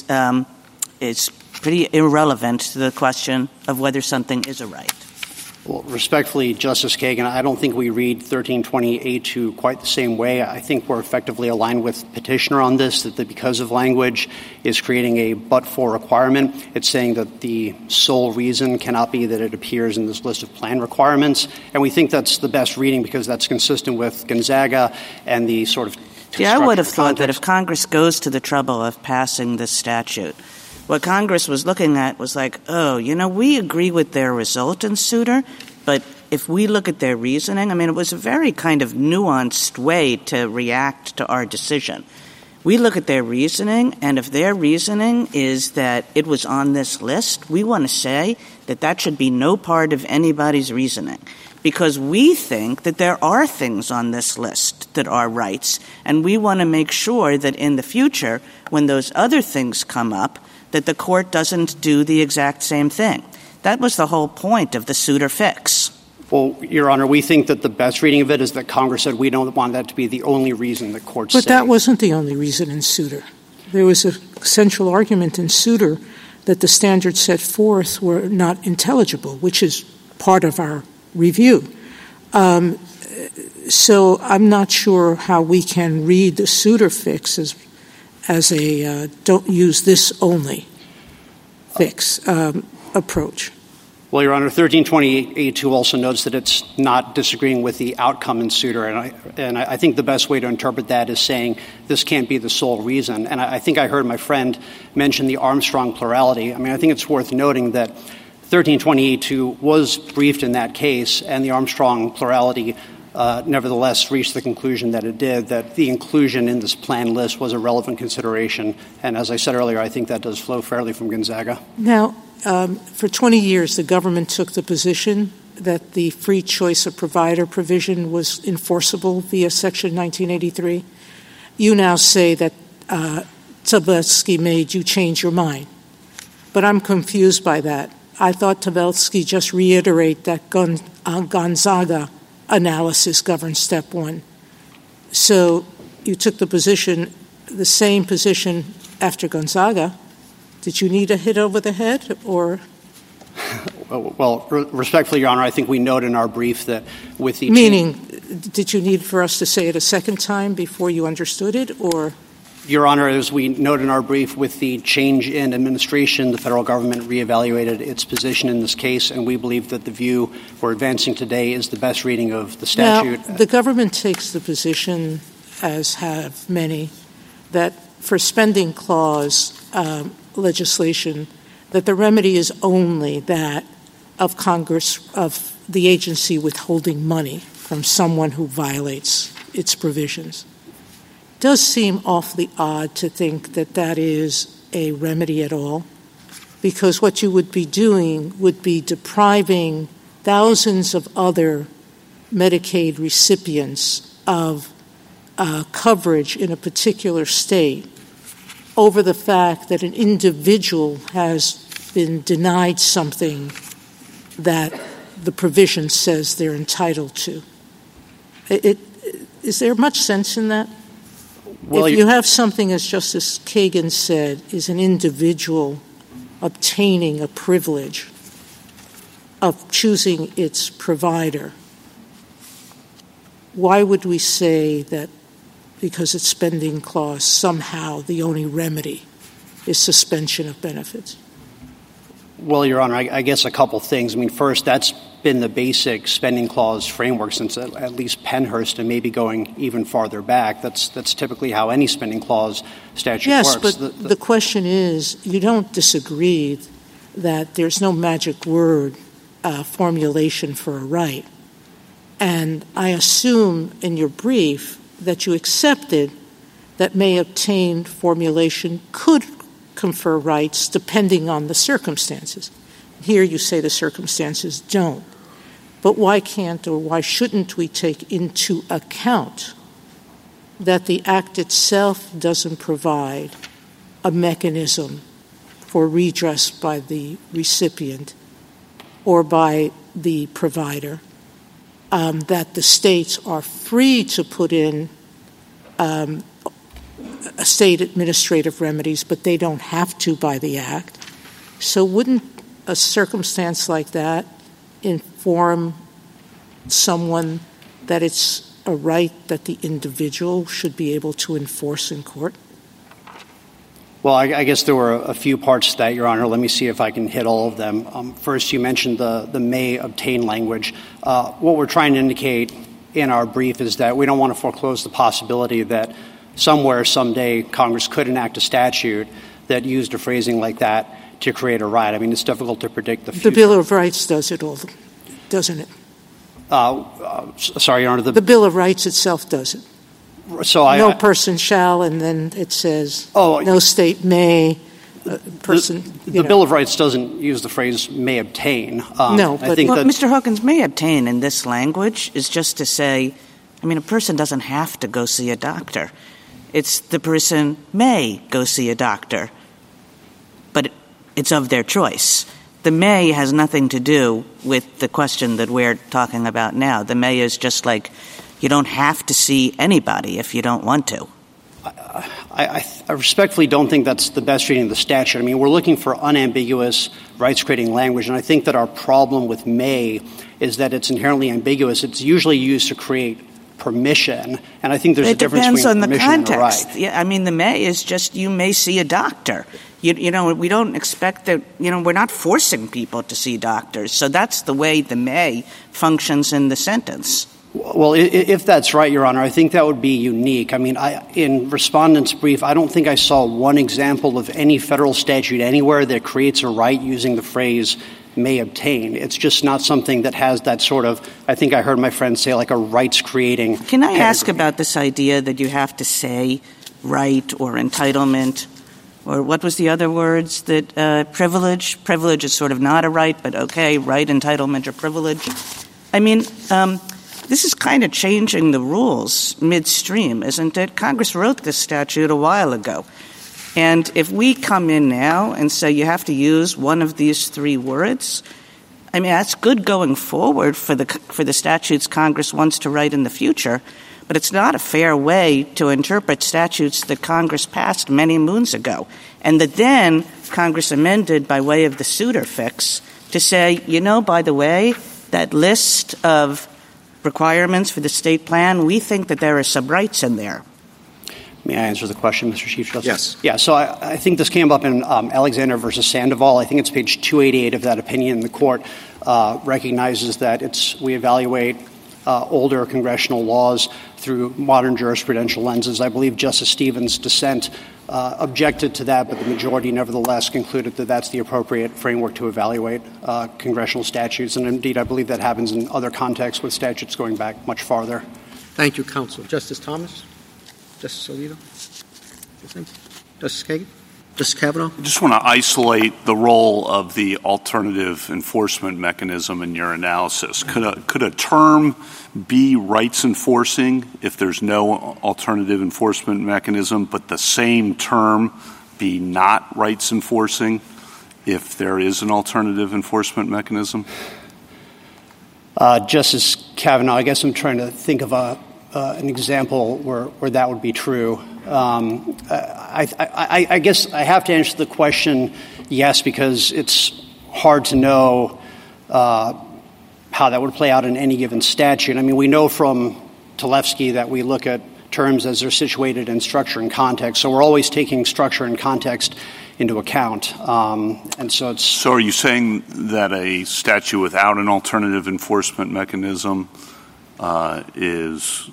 pretty irrelevant to the question of whether something is a right.
Well, respectfully, Justice Kagan, I don't think we read 1320A2 quite the same way. I think we're effectively aligned with petitioner on this, that the because of language is creating a but-for requirement. It's saying that the sole reason cannot be that it appears in this list of plan requirements. And we think that's the best reading because that's consistent with Gonzaga and the sort of
I would have thought that if Congress goes to the trouble of passing this statute, what Congress was looking at was like, we agree with their result in Souter, but if we look at their reasoning, it was a very kind of nuanced way to react to our decision. We look at their reasoning, and if their reasoning is that it was on this list, we want to say that that should be no part of anybody's reasoning, because we think that there are things on this list that are rights, and we want to make sure that in the future, when those other things come up, that the Court doesn't do the exact same thing. That was the whole point of the Souter fix.
Well, Your Honor, we think that the best reading of it is that Congress said we don't want that to be the only reason the Court said.
But that wasn't the only reason in Souter. There was a central argument in Souter that the standards set forth were not intelligible, which is part of our review. So I'm not sure how we can read the Souter fix as a don't use this only fix approach.
Well, Your Honor, 1328A2 also notes that it's not disagreeing with the outcome in Souter, and I think the best way to interpret that is saying this can't be the sole reason. And I think I heard my friend mention the Armstrong plurality. I mean, I think it's worth noting that 1328A2 was briefed in that case, and the Armstrong plurality nevertheless reached the conclusion that it did, that the inclusion in this plan list was a relevant consideration. And as I said earlier, I think that does flow fairly from Gonzaga.
Now, for 20 years, the government took the position that the free choice of provider provision was enforceable via Section 1983. You now say that Tavelsky made you change your mind. But I'm confused by that. I thought Tavelsky just reiterate that Gonzaga analysis governs step one. So you took the same position after Gonzaga. Did you need a hit over the head, or?
Well, respectfully, Your Honor, I think we note in our brief that with the
meaning, did you need for us to say it a second time before you understood it, or?
Your Honor, as we note in our brief, with the change in administration, the federal government reevaluated its position in this case, and we believe that the view we're advancing today is the best reading of the statute.
Now, the government takes the position, as have many, that for spending clause legislation, that the remedy is only that of Congress, of the agency withholding money from someone who violates its provisions. It does seem awfully odd to think that that is a remedy at all, because what you would be doing would be depriving thousands of other Medicaid recipients of coverage in a particular state over the fact that an individual has been denied something that the provision says they're entitled to. Is there much sense in that? Well, if you have something, as Justice Kagan said, is an individual obtaining a privilege of choosing its provider, why would we say that because it's spending clause, somehow the only remedy is suspension of benefits?
Well, Your Honor, I guess a couple things. I mean, first, that's been the basic spending clause framework since at least Pennhurst, and maybe going even farther back. That's typically how any spending clause statute works.
Yes, but the question is, you don't disagree that there's no magic word formulation for a right. And I assume in your brief that you accepted that may obtain formulation could confer rights depending on the circumstances. Here you say the circumstances don't. But why can't or why shouldn't we take into account that the Act itself doesn't provide a mechanism for redress by the recipient or by the provider, that the states are free to put in state administrative remedies, but they don't have to by the Act. So wouldn't a circumstance like that inform someone that it's a right that the individual should be able to enforce in court?
Well, I guess there were a few parts to that, Your Honor. Let me see if I can hit all of them. First, you mentioned the may obtain language. What we're trying to indicate in our brief is that we don't want to foreclose the possibility that somewhere, someday, Congress could enact a statute that used a phrasing like that to create a right. I mean, it's difficult to predict the future.
The Bill of Rights does it all, doesn't it?
Sorry, Your Honor.
The Bill of Rights itself does it.
So
no person shall, and then it says no state may.
The Bill of Rights doesn't use the phrase may obtain.
No, but
Mr. Hawkins, may obtain in this language is just to say, I mean, a person doesn't have to go see a doctor. It's the person may go see a doctor, but it's of their choice. The may has nothing to do with the question that we're talking about now. The may is just like you don't have to see anybody if you don't want to.
I respectfully don't think that's the best reading of the statute. I mean, we're looking for unambiguous rights-creating language, and I think that our problem with may is that it's inherently ambiguous. It's usually used to create permission, and I think there's a difference between permission and a right.
It depends on the context. Yeah, I mean, the may is just you may see a doctor. You know, we don't expect that, you know, we're not forcing people to see doctors. So that's the way the may functions in the sentence.
Well, if that's right, Your Honor, I think that would be unique. I mean, in Respondent's brief, I don't think I saw one example of any federal statute anywhere that creates a right using the phrase may obtain. It's just not something that has that sort of, I think I heard my friend say, like a rights-creating
Can I ask about this idea that you have to say right or entitlement, or what was the other words that privilege? Privilege is sort of not a right, but okay, right, entitlement, or privilege. I mean, this is kind of changing the rules midstream, isn't it? Congress wrote this statute a while ago. And if we come in now and say you have to use one of these three words, I mean, that's good going forward for the statutes Congress wants to write in the future, but it's not a fair way to interpret statutes that Congress passed many moons ago, and that then Congress amended by way of the Souter fix to say, you know, by the way, that list of requirements for the state plan, we think that there are some rights in there.
May I answer the question, Mr. Chief Justice?
Yes.
Yeah, so I think this came up in Alexander versus Sandoval. I think it's page 288 of that opinion. The court recognizes that we evaluate older congressional laws through modern jurisprudential lenses. I believe Justice Stevens' dissent objected to that, but the majority nevertheless concluded that that's the appropriate framework to evaluate congressional statutes. And indeed, I believe that happens in other contexts with statutes going back much farther.
Thank you, counsel. Justice Thomas? Justice Alito? Justice Kagan? Justice Kavanaugh?
I just want to isolate the role of the alternative enforcement mechanism in your analysis. Could a term be rights enforcing if there's no alternative enforcement mechanism, but the same term be not rights enforcing if there is an alternative enforcement mechanism?
Justice Kavanaugh, I guess I'm trying to think of an example where that would be true. I guess I have to answer the question yes, because it's hard to know how that would play out in any given statute. I mean, we know from Tlefsky that we look at terms as they're situated in structure and context, so we're always taking structure and context into account. And so it's...
So are you saying that a statute without an alternative enforcement mechanism is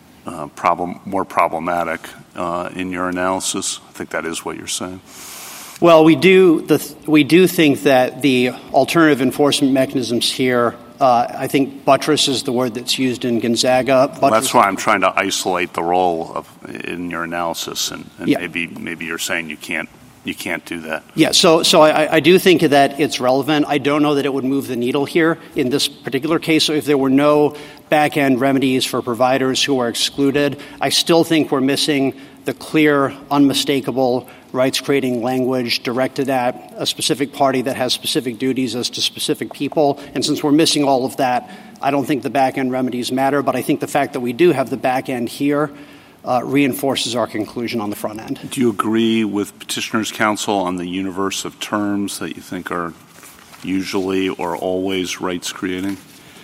more problematic in your analysis? I think that is what you're saying.
Well, we do think that the alternative enforcement mechanisms here, I think buttress is the word that's used in Gonzaga.
Well, that's why I'm trying to isolate the role in your analysis, and yeah. maybe you're saying you can't do that.
Yeah, so I do think that it's relevant. I don't know that it would move the needle here in this particular case. So if there were no back-end remedies for providers who are excluded, I still think we're missing the clear, unmistakable rights-creating language directed at a specific party that has specific duties as to specific people. And since we're missing all of that, I don't think the back-end remedies matter. But I think the fact that we do have the back-end here reinforces our conclusion on the front end.
Do you agree with Petitioner's Counsel on the universe of terms that you think are usually or always rights-creating?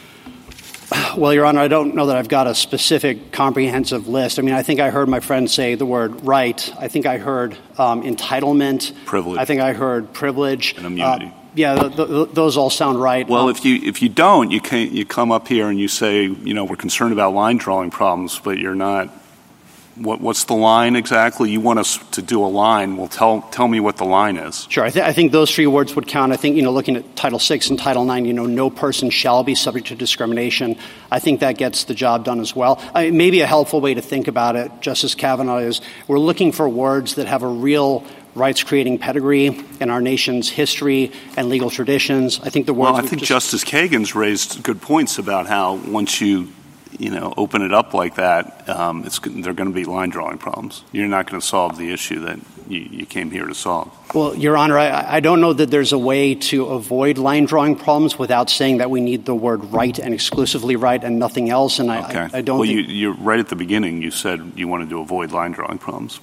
Well, Your Honor, I don't know that I've got a specific comprehensive list. I mean, I think I heard my friend say the word right. I think I heard entitlement.
Privilege.
I think I heard privilege.
And immunity.
Those all sound right.
Well, if you don't, you come up here and you say, we're concerned about line drawing problems, but you're not. What's the line exactly? You want us to do a line. Well, tell me what the line is.
Sure. I think those three words would count. I think, looking at Title VI and Title IX, no person shall be subject to discrimination. I think that gets the job done as well. Maybe a helpful way to think about it, Justice Kavanaugh, is we're looking for words that have a real rights-creating pedigree in our nation's history and legal traditions. I think the words...
Well, I think Justice Kagan's raised good points about how once you open it up like that, there are going to be line drawing problems. You're not going to solve the issue that you came here to solve.
Well, Your Honor, I don't know that there's a way to avoid line drawing problems without saying that we need the word right and exclusively right and nothing else. And
okay.
I don't.
Well, you're right at the beginning. You said you wanted to avoid line drawing problems, but.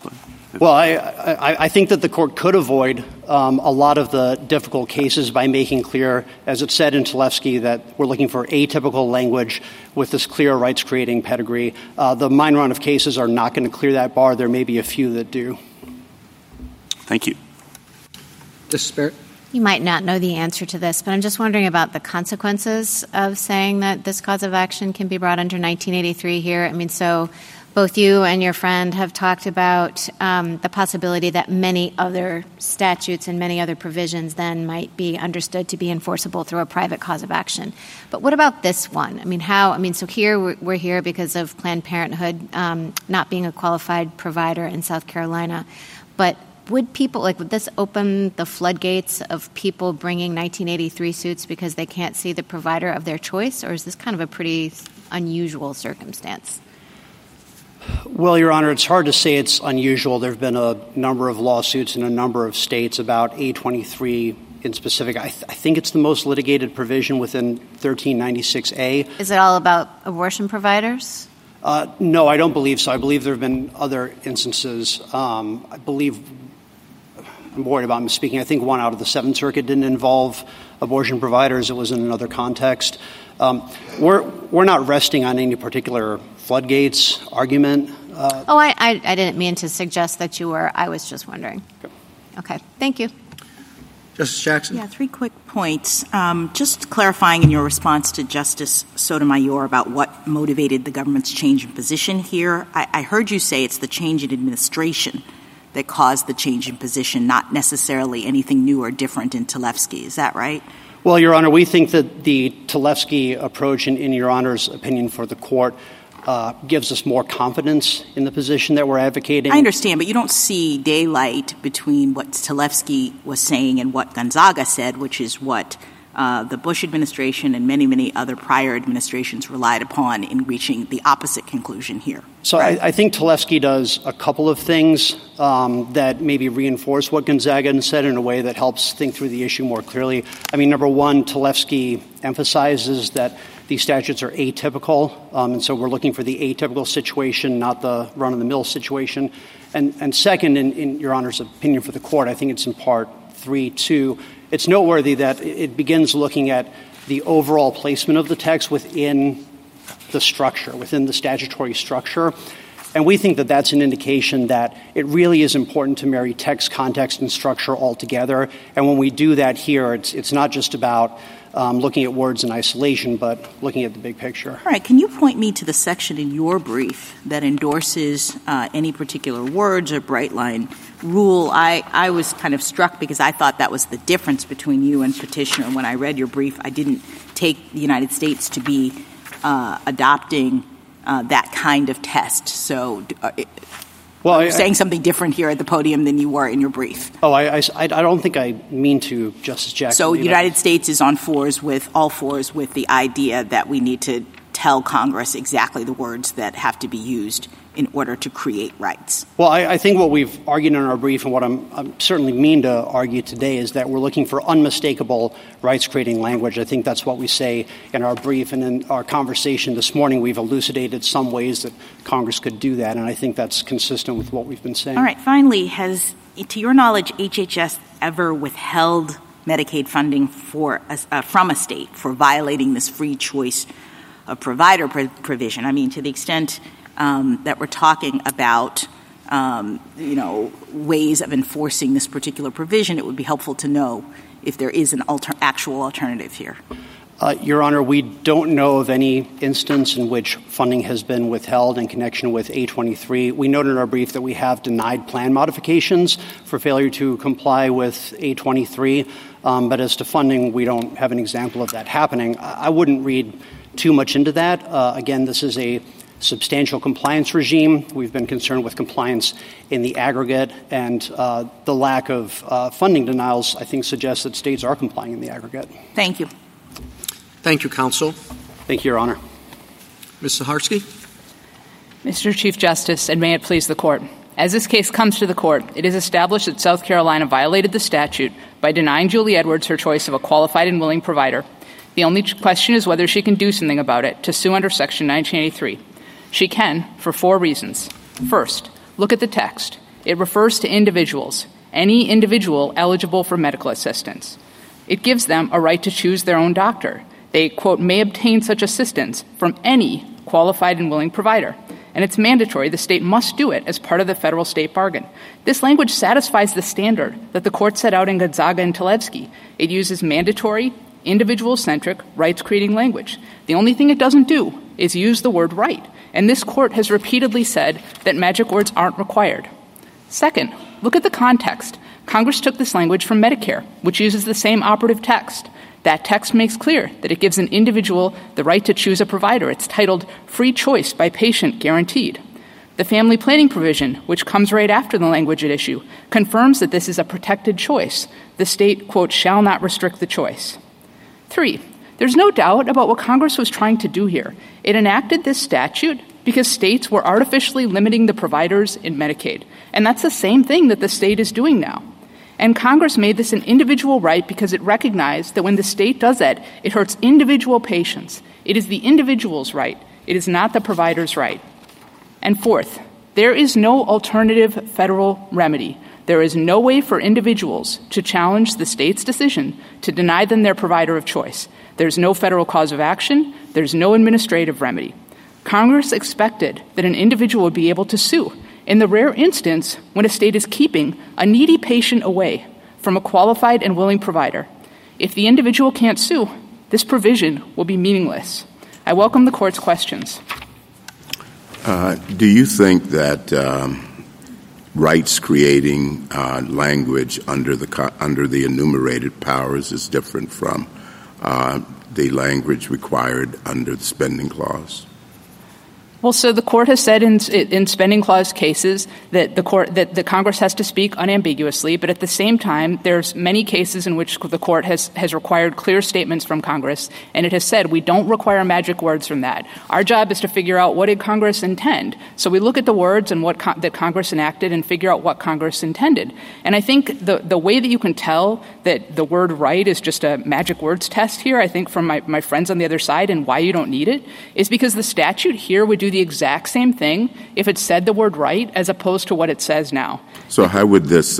Well, I think that the court could avoid a lot of the difficult cases by making clear, as it said in Tlefsky, that we're looking for atypical language with this clear rights-creating pedigree. The mine run of cases are not going to clear that bar. There may be a few that do.
Thank you.
Justice Barrett?
You might not know the answer to this, but I'm just wondering about the consequences of saying that this cause of action can be brought under 1983 here. I mean, so both you and your friend have talked about the possibility that many other statutes and many other provisions then might be understood to be enforceable through a private cause of action. But what about this one? I mean, so here we're here because of Planned Parenthood not being a qualified provider in South Carolina. But would this open the floodgates of people bringing 1983 suits because they can't see the provider of their choice? Or is this kind of a pretty unusual circumstance?
Well, Your Honor, it's hard to say it's unusual. There have been a number of lawsuits in a number of states about A23 in specific. I think it's the most litigated provision within 1396A.
Is it all about abortion providers?
No, I don't believe so. I believe there have been other instances. I'm worried about misspeaking. I think one out of the Seventh Circuit didn't involve abortion providers. It was in another context. We're not resting on any particular floodgates argument.
I didn't mean to suggest that you were. I was just wondering. Okay. Thank you.
Justice Jackson?
Yeah, 3 quick points. Just clarifying in your response to Justice Sotomayor about what motivated the government's change in position here. I heard you say it's the change in administration that caused the change in position, not necessarily anything new or different in Tlefsky. Is that right?
Well, Your Honor, we think that the Tlefsky approach, in Your Honor's opinion for the court, gives us more confidence in the position that we're advocating.
I understand, but you don't see daylight between what Tlefsky was saying and what Gonzaga said, which is what the Bush administration and many, many other prior administrations relied upon in reaching the opposite conclusion here.
So right? I think Tlefsky does a couple of things that maybe reinforce what Gonzaga said in a way that helps think through the issue more clearly. I mean, number one, Tlefsky emphasizes that these statutes are atypical, and so we're looking for the atypical situation, not the run-of-the-mill situation. And second, in Your Honor's opinion for the court, I think it's in part 3.2, it's noteworthy that it begins looking at the overall placement of the text within the structure, within the statutory structure. And we think that that's an indication that it really is important to marry text, context, and structure all together. And when we do that here, it's not just about looking at words in isolation, but looking at the big picture.
All right. Can you point me to the section in your brief that endorses any particular words or bright line rule? I was kind of struck because I thought that was the difference between you and Petitioner. When I read your brief, I didn't take the United States to be adopting that kind of test. So you're saying something different here at the podium than you were in your brief.
Oh, I don't think I mean to, Justice Jackson.
So the United States is on all fours with the idea that we need to tell Congress exactly the words that have to be used in order to create rights.
Well, I think what we've argued in our brief and what I'm certainly mean to argue today is that we're looking for unmistakable rights-creating language. I think that's what we say in our brief. And in our conversation this morning, we've elucidated some ways that Congress could do that. And I think that's consistent with what we've been saying.
All right. Finally, has, to your knowledge, HHS ever withheld Medicaid funding from a state for violating this free choice of provider provision? I mean, to the extent that we're talking about, ways of enforcing this particular provision, it would be helpful to know if there is an actual alternative here.
Your Honor, we don't know of any instance in which funding has been withheld in connection with A23. We noted in our brief that we have denied plan modifications for failure to comply with A23. But as to funding, we don't have an example of that happening. I wouldn't read too much into that. Again, this is a substantial compliance regime. We've been concerned with compliance in the aggregate, and the lack of funding denials, I think, suggests that states are complying in the aggregate.
Thank you.
Thank you, counsel.
Thank you, Your Honor.
Ms. Saharsky?
Mr. Chief Justice, and may it please the Court. As this case comes to the Court, it is established that South Carolina violated the statute by denying Julie Edwards her choice of a qualified and willing provider. The only question is whether she can do something about it to sue under Section 1983. She can, for 4 reasons. First, look at the text. It refers to individuals, any individual eligible for medical assistance. It gives them a right to choose their own doctor. They, quote, may obtain such assistance from any qualified and willing provider. And it's mandatory. The state must do it as part of the federal-state bargain. This language satisfies the standard that the court set out in Gonzaga and Talevsky. It uses mandatory, individual-centric, rights-creating language. The only thing it doesn't do is use the word right. And this court has repeatedly said that magic words aren't required. Second, look at the context. Congress took this language from Medicare, which uses the same operative text. That text makes clear that it gives an individual the right to choose a provider. It's titled Free Choice by Patient Guaranteed. The family planning provision, which comes right after the language at issue, confirms that this is a protected choice. The state, quote, shall not restrict the choice. 3, there's no doubt about what Congress was trying to do here. It enacted this statute because states were artificially limiting the providers in Medicaid. And that's the same thing that the state is doing now. And Congress made this an individual right because it recognized that when the state does that, it hurts individual patients. It is the individual's right. It is not the provider's right. And fourth, there is no alternative federal remedy. There is no way for individuals to challenge the state's decision to deny them their provider of choice. There's no federal cause of action. There's no administrative remedy. Congress expected that an individual would be able to sue in the rare instance when a state is keeping a needy patient away from a qualified and willing provider. If the individual can't sue, this provision will be meaningless. I welcome the Court's questions.
Do you think that rights-creating language under the enumerated powers is different from the language required under the spending clause?
Well, so the court has said in spending clause cases that the Congress has to speak unambiguously, but at the same time, there's many cases in which the court has required clear statements from Congress, and it has said we don't require magic words from that. Our job is to figure out what did Congress intend. So we look at the words and what that Congress enacted and figure out what Congress intended. And I think the way that you can tell that the word right is just a magic words test here, I think from my friends on the other side, and why you don't need it, is because the statute here would do the exact same thing if it said the word right as opposed to what it says now.
So how would this,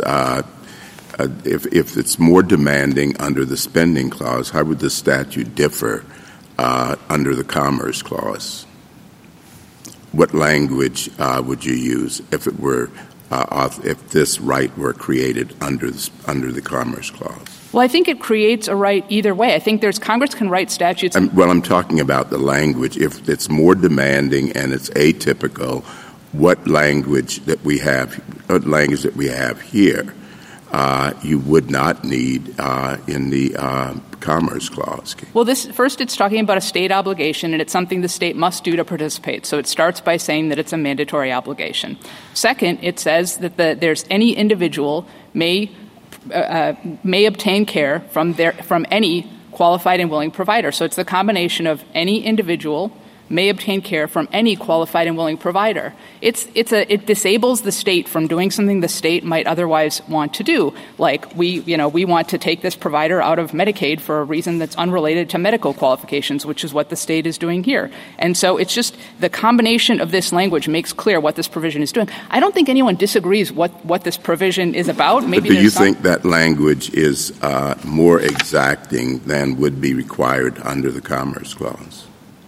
if it's more demanding under the spending clause, how would the statute differ under the commerce clause? What language would you use if it were if this right were created under the commerce clause?
Well, I think it creates a right either way. I think Congress can write statutes.
I'm talking about the language. If it's more demanding and it's atypical, what language that we have here, you would not need in the commerce clause.
Well, first it's talking about a state obligation, and it's something the state must do to participate. So it starts by saying that it's a mandatory obligation. Second, it says that there's any individual may obtain care from any qualified and willing provider. So it's the combination of any individual may obtain care from any qualified and willing provider. It disables the state from doing something the state might otherwise want to do, like we want to take this provider out of Medicaid for a reason that's unrelated to medical qualifications, which is what the state is doing here. And so it's just the combination of this language makes clear what this provision is doing. I don't think anyone disagrees what this provision is about.
Maybe do you think that language is more exacting than would be required under the commerce clause?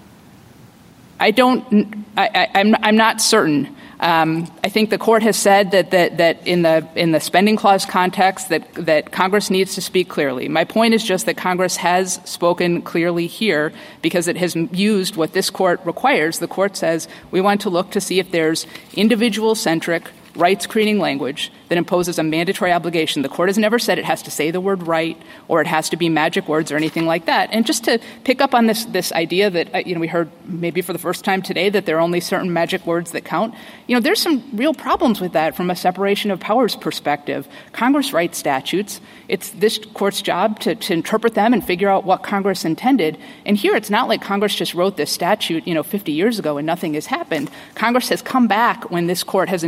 I'm not certain. I think the court has said that in the spending clause context that Congress needs to speak clearly. My point is just that Congress has spoken clearly here because it has used what this court requires. The court says we want to look to see if there's individual-centric rights-creating language that imposes a mandatory obligation. The court has never said it has to say the word right or it has to be magic words or anything like that. And just to pick up on this idea that we heard maybe for the first time today that there are only certain magic words that count, there's some real problems with that from a separation of powers perspective. Congress writes statutes. It's this court's job to interpret them and figure out what Congress intended. And here it's not like Congress just wrote this statute 50 years ago and nothing has happened. Congress has come back when this court has interpreted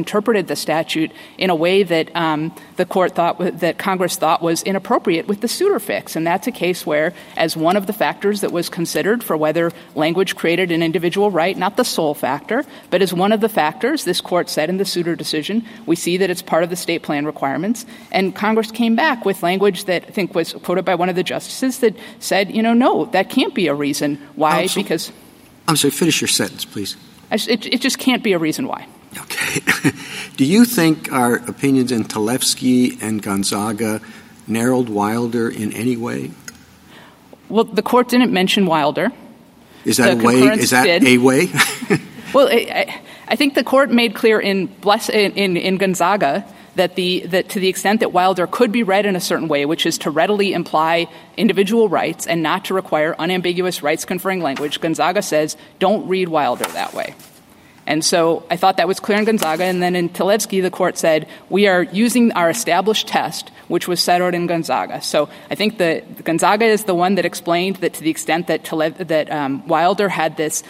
the statute in a way that the court thought that Congress thought was inappropriate with the Souter fix. And that's a case where, as one of the factors that was considered for whether language created an individual right, not the sole factor, but as one of the factors, this court said in the Souter decision, we see that it's part of the state plan requirements. And Congress came back with language that I think was quoted by one of the justices that said, no, that can't be a reason why, because...
I'm sorry, finish your sentence, please.
It just can't be a reason why.
Okay. Do you think our opinions in Talevsky and Gonzaga narrowed Wilder in any way?
Well, the court didn't mention Wilder.
Is that a way? Is that a way?
Well, I think the court made clear in Gonzaga that to the extent that Wilder could be read in a certain way, which is to readily imply individual rights and not to require unambiguous rights-conferring language, Gonzaga says, don't read Wilder that way. And so I thought that was clear in Gonzaga. And then in Talevsky, the court said, we are using our established test, which was set out in Gonzaga. So I think that Gonzaga is the one that explained that to the extent that Wilder had this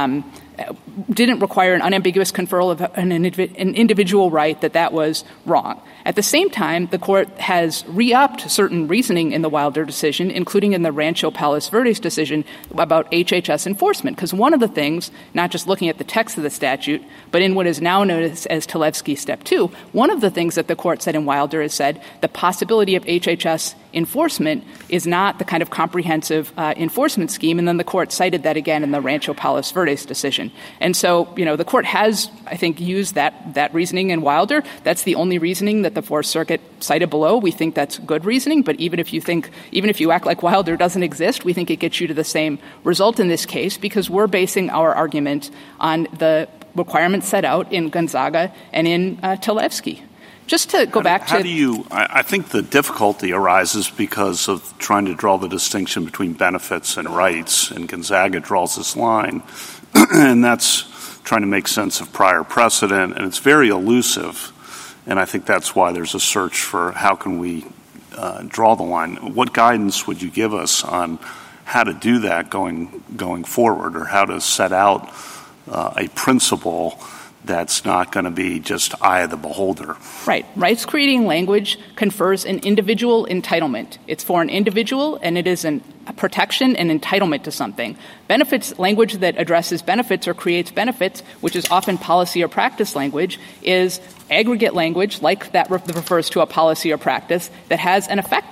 didn't require an unambiguous conferral of an individual right, that was wrong. At the same time, the court has re-upped certain reasoning in the Wilder decision, including in the Rancho Palos Verdes decision about HHS enforcement. Because one of the things, not just looking at the text of the statute, but in what is now known as Talevsky Step 2, one of the things that the court said in Wilder is said the possibility of HHS enforcement is not the kind of comprehensive enforcement scheme. And then the court cited that again in the Rancho Palos Verdes decision. And so, the court has, I think, used that reasoning in Wilder. That's the only reasoning that the Fourth Circuit cited below. We think that's good reasoning, but even if you act like Wilder doesn't exist, we think it gets you to the same result in this case because we're basing our argument on the requirements set out in Gonzaga and in Talevsky. Just to go back to...
I think the difficulty arises because of trying to draw the distinction between benefits and rights, and Gonzaga draws this line, and that's trying to make sense of prior precedent, and it's very elusive, and I think that's why there's a search for how can we draw the line. What guidance would you give us on how to do that going forward, or how to set out a principle that's not going to be just eye of the beholder?
Right. Rights-creating language confers an individual entitlement. It's for an individual, and it is a protection and entitlement to something. Benefits, language that addresses benefits or creates benefits, which is often policy or practice language, is aggregate language, like that refers to a policy or practice, that has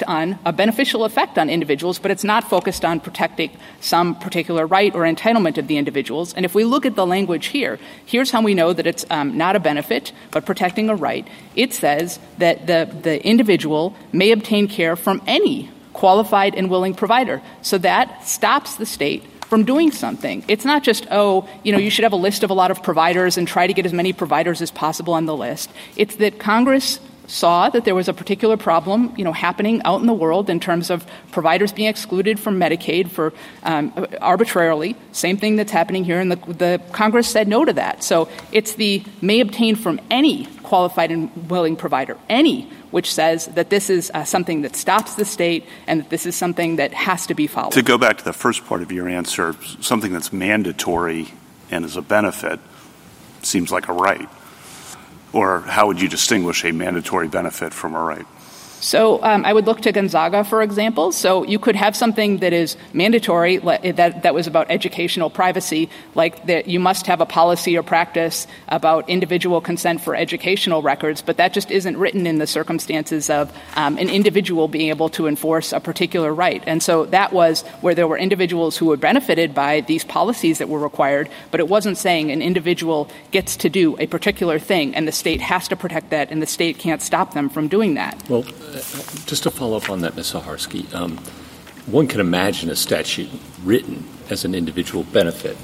a beneficial effect on individuals, but it's not focused on protecting some particular right or entitlement of the individuals. And if we look at the language here, here's how we know that it's not a benefit, but protecting a right. It says that the individual may obtain care from any qualified and willing provider. So that stops the state from doing something. It's not just, you should have a list of a lot of providers and try to get as many providers as possible on the list. It's that Congress saw that there was a particular problem, happening out in the world in terms of providers being excluded from Medicaid for arbitrarily. Same thing that's happening here, and the Congress said no to that. So it's the may obtain from any qualified and willing provider, any, which says that this is something that stops the state and that this is something that has to be followed.
To go back to the first part of your answer, something that's mandatory and is a benefit seems like a right. Or how would you distinguish a mandatory benefit from a right?
So I would look to Gonzaga, for example. So you could have something that is mandatory, that was about educational privacy, like that you must have a policy or practice about individual consent for educational records, but that just isn't written in the circumstances of an individual being able to enforce a particular right. And so that was where there were individuals who were benefited by these policies that were required, but it wasn't saying an individual gets to do a particular thing and the state has to protect that and the state can't stop them from doing that.
Well, just to follow up on that, Ms. Saharsky, one can imagine a statute written as an individual benefit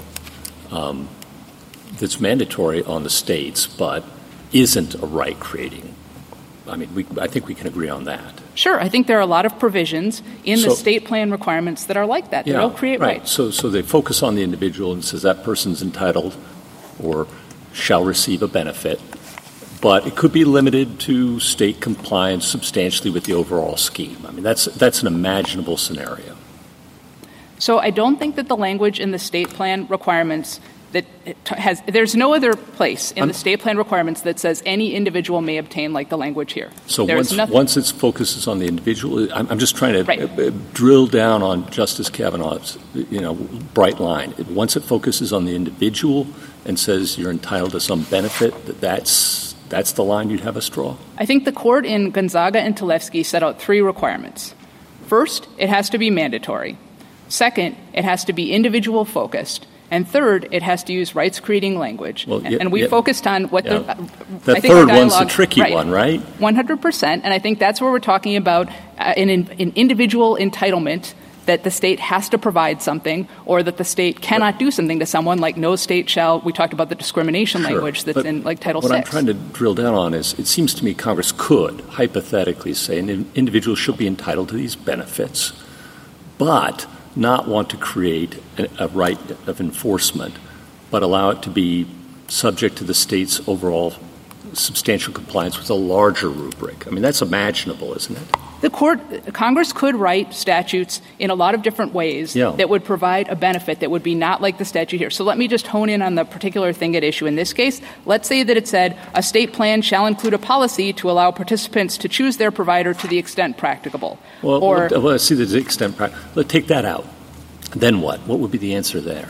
that's mandatory on the states but isn't a right-creating. I mean, I think we can agree on that.
Sure. I think there are a lot of provisions in the state plan requirements that are like that. They don't create rights.
So they focus on the individual and says that person's entitled or shall receive a benefit. But it could be limited to state compliance substantially with the overall scheme. I mean, that's an imaginable scenario.
So I don't think that the language in the state plan requirements that there's no other place in the state plan requirements that says any individual may obtain like the language here.
So once it focuses on the individual, I'm just trying to drill down on Justice Kavanaugh's, bright line. Once it focuses on the individual and says you're entitled to some benefit, that's the line you'd have us draw?
I think the court in Gonzaga and Talevsky set out 3 requirements. First, it has to be mandatory. Second, it has to be individual focused. And third, it has to use rights-creating language. And we focused on what the
third one's the tricky one, right?
100%. And I think that's where we're talking about an individual entitlement that the state has to provide something or that the state cannot do something to someone, like no state shall. We talked about the discrimination language that's in Title VI.
What I'm trying to drill down on is it seems to me Congress could hypothetically say an individual should be entitled to these benefits, but not want to create a right of enforcement, but allow it to be subject to the state's overall substantial compliance with a larger rubric. I mean, that's imaginable, isn't it?
Congress could write statutes in a lot of different ways that would provide a benefit that would be not like the statute here. So let me just hone in on the particular thing at issue in this case. Let's say that it said a state plan shall include a policy to allow participants to choose their provider to the extent practicable.
Let's see the extent practicable. Let's take that out. Then what? What would be the answer there?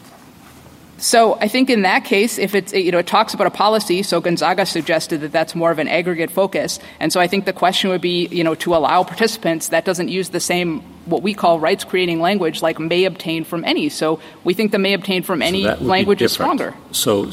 So I think in that case, if it's, it talks about a policy, so Gonzaga suggested that that's more of an aggregate focus. And so I think the question would be, to allow participants, that doesn't use the same, what we call rights-creating language, like may obtain from any. So we think the may obtain from any language is stronger.
So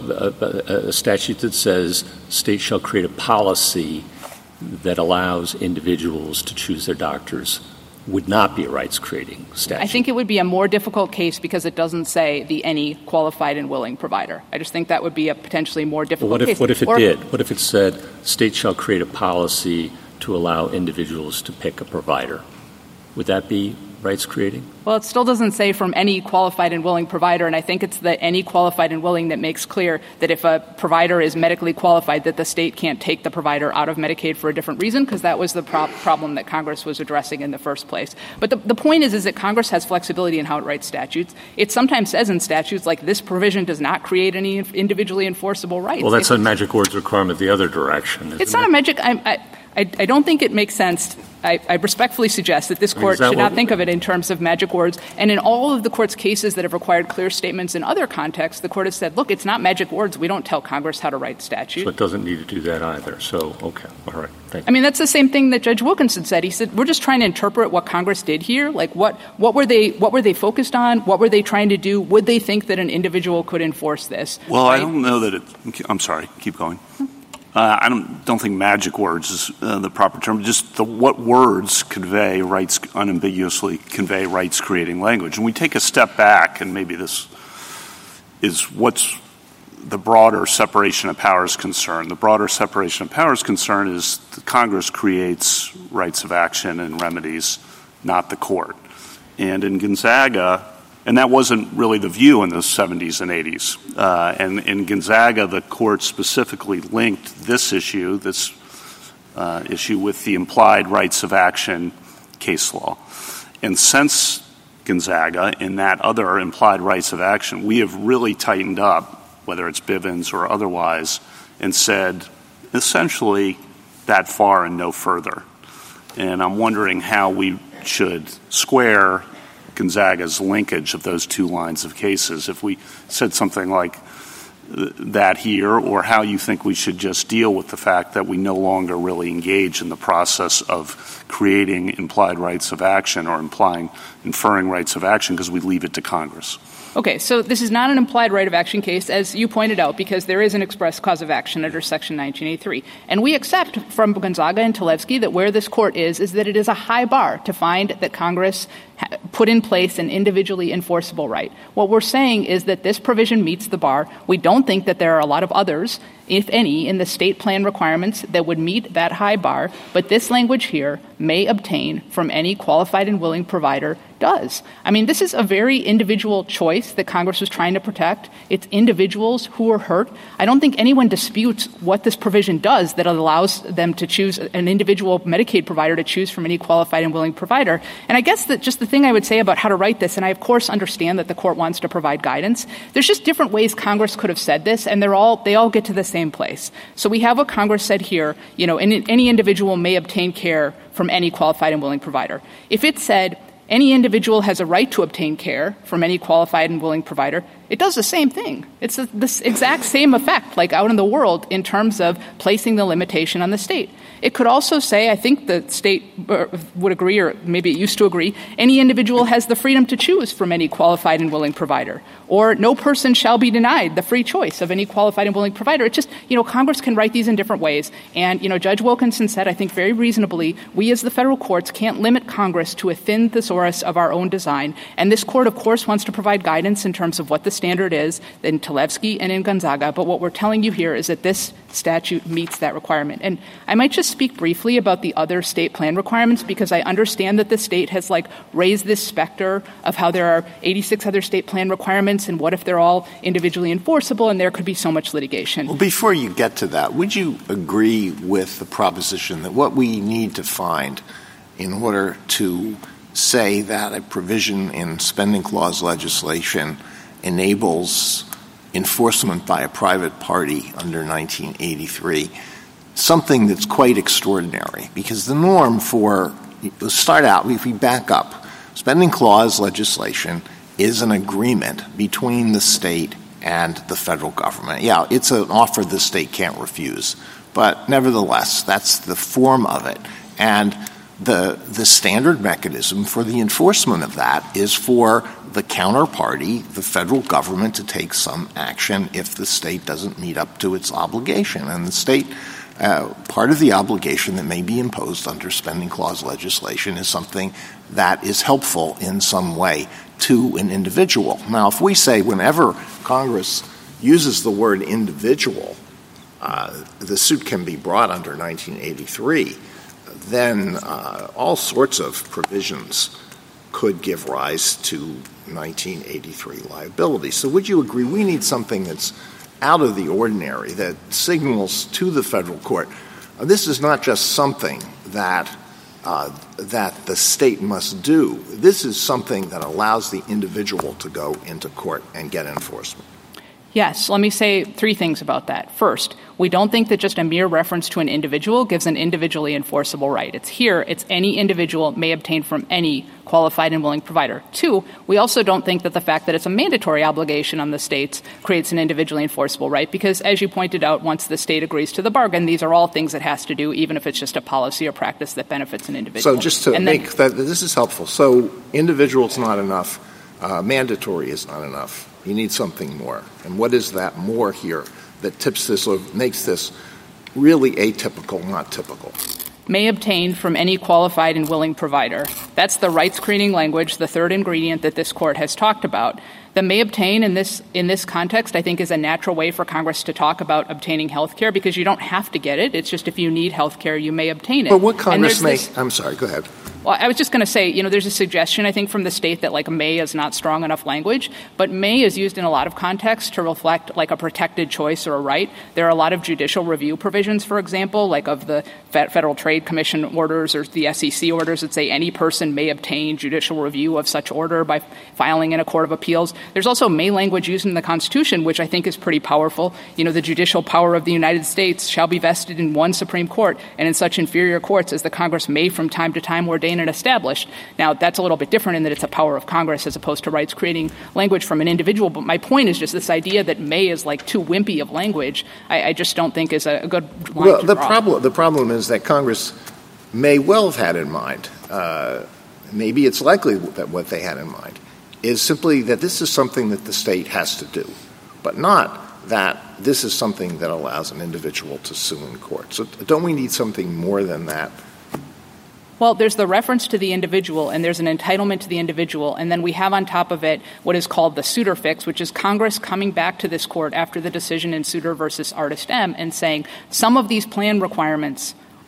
a statute that says states shall create a policy that allows individuals to choose their doctors would not be a rights-creating statute.
I think it would be a more difficult case because it doesn't say the any qualified and willing provider. I just think that would be a potentially more difficult case.
What if it did? What if it said states shall create a policy to allow individuals to pick a provider? Would that be rights-creating?
Well, it still doesn't say from any qualified and willing provider, and I think it's the any qualified and willing that makes clear that if a provider is medically qualified, that the state can't take the provider out of Medicaid for a different reason, because that was the problem that Congress was addressing in the first place. But the point is that Congress has flexibility in how it writes statutes. It sometimes says in statutes, like, this provision does not create any individually enforceable rights.
Well, that's a magic words requirement the other direction.
It's not a magic. I don't think it makes sense. I respectfully suggest that this court should not think of it in terms of magic words. And in all of the court's cases that have required clear statements in other contexts, the court has said, look, it's not magic words. We don't tell Congress how to write statutes.
So it doesn't need to do that either. So, okay. All right. Thank you.
I mean, that's the same thing that Judge Wilkinson said. He said, we're just trying to interpret what Congress did here. Like, what were they focused on? What were they trying to do? Would they think that an individual could enforce this?
Well, right? I don't know that I'm sorry. Keep going. I don't think magic words is the proper term. Just what words convey rights, unambiguously convey rights-creating language. And we take a step back, and maybe this is what's the broader separation of powers concern. The broader separation of powers concern is that Congress creates rights of action and remedies, not the court. And in Gonzaga, and that wasn't really the view in the 70s and 80s. And in Gonzaga, the court specifically linked this issue with the implied rights of action case law. And since Gonzaga, in that other implied rights of action, we have really tightened up, whether it's Bivens or otherwise, and said essentially that far and no further. And I'm wondering how we should square Gonzaga's linkage of those two lines of cases. If we said something like that here, or how you think we should just deal with the fact that we no longer really engage in the process of creating implied rights of action or inferring rights of action because we leave it to Congress.
Okay, so this is not an implied right of action case, as you pointed out, because there is an express cause of action under Section 1983. And we accept from Gonzaga and Talevsky that where this court is that it is a high bar to find that Congress put in place an individually enforceable right. What we're saying is that this provision meets the bar. We don't think that there are a lot of others, if any, in the state plan requirements that would meet that high bar, but this language here may obtain from any qualified and willing provider does. I mean, this is a very individual choice that Congress was trying to protect. It's individuals who are hurt. I don't think anyone disputes what this provision does that allows them to choose an individual Medicaid provider to choose from any qualified and willing provider. And I guess that just the thing I would say about how to write this, and I, of course, understand that the court wants to provide guidance. There's just different ways Congress could have said this, and they all get to the same place. So we have what Congress said here, any individual may obtain care from any qualified and willing provider. If it said any individual has a right to obtain care from any qualified and willing provider, it does the same thing. It's this exact same effect, like out in the world, in terms of placing the limitation on the state. It could also say, I think the state would agree, or maybe it used to agree, any individual has the freedom to choose from any qualified and willing provider, or no person shall be denied the free choice of any qualified and willing provider. It's just, Congress can write these in different ways. And, Judge Wilkinson said, I think very reasonably, we as the federal courts can't limit Congress to a thin thesaurus of our own design. And this court, of course, wants to provide guidance in terms of what the standard is in Talevsky and in Gonzaga. But what we're telling you here is that this statute meets that requirement. And I might just speak briefly about the other state plan requirements, because I understand that the state has raised this specter of how there are 86 other state plan requirements, and what if they're all individually enforceable, and there could be so much litigation.
Well, before you get to that, would you agree with the proposition that what we need to find in order to say that a provision in spending clause legislation enables enforcement by a private party under 1983, something that's quite extraordinary? Because the norm let's start out, if we back up, spending clause legislation is an agreement between the state and the federal government. Yeah, it's an offer the state can't refuse, but nevertheless, that's the form of it. And the standard mechanism for the enforcement of that is for the counterparty, the federal government, to take some action if the state doesn't meet up to its obligation. And the state, part of the obligation that may be imposed under spending clause legislation is something that is helpful in some way to an individual. Now, if we say whenever Congress uses the word individual, the suit can be brought under 1983, then all sorts of provisions could give rise to 1983 liability. So would you agree we need something that's out of the ordinary, that signals to the federal court, this is not just something that the state must do. This is something that allows the individual to go into court and get enforcement?
Yes, let me say three things about that. First, we don't think that just a mere reference to an individual gives an individually enforceable right. It's any individual may obtain from any qualified and willing provider. Two, we also don't think that the fact that it's a mandatory obligation on the states creates an individually enforceable right, because as you pointed out, once the state agrees to the bargain, these are all things it has to do, even if it's just a policy or practice that benefits an individual.
So just to make that, this is helpful. So individual is not enough. Mandatory is not enough. You need something more. And what is that more here that tips this or makes this really atypical, not typical?
May obtain from any qualified and willing provider. That's the right screening language, the third ingredient that this court has talked about. The may obtain in this context, I think, is a natural way for Congress to talk about obtaining health care, because you don't have to get it. It's just if you need health care, you may obtain it.
But what Congress may – I'm sorry, go ahead.
Well, I was just going to say, there's a suggestion, I think, from the state that, may is not strong enough language, but may is used in a lot of contexts to reflect, a protected choice or a right. There are a lot of judicial review provisions, for example, of the Federal Trade Commission orders or the SEC orders that say any person may obtain judicial review of such order by filing in a court of appeals. There's also may language used in the Constitution, which I think is pretty powerful. The judicial power of the United States shall be vested in one Supreme Court and in such inferior courts as the Congress may from time to time ordain and establish. Now, that's a little bit different in that it's a power of Congress as opposed to rights creating language from an individual. But my point is just this idea that may is too wimpy of language, I just don't think is a good line to draw.
The problem is that Congress may well have had in mind, maybe it's likely that what they had in mind, is simply that this is something that the state has to do, but not that this is something that allows an individual to sue in court. So don't we need something more than that?
Well, there's the reference to the individual, and there's an entitlement to the individual, and then we have on top of it what is called the Souter fix, which is Congress coming back to this court after the decision in Souter versus Artist M and saying some of these plan requirements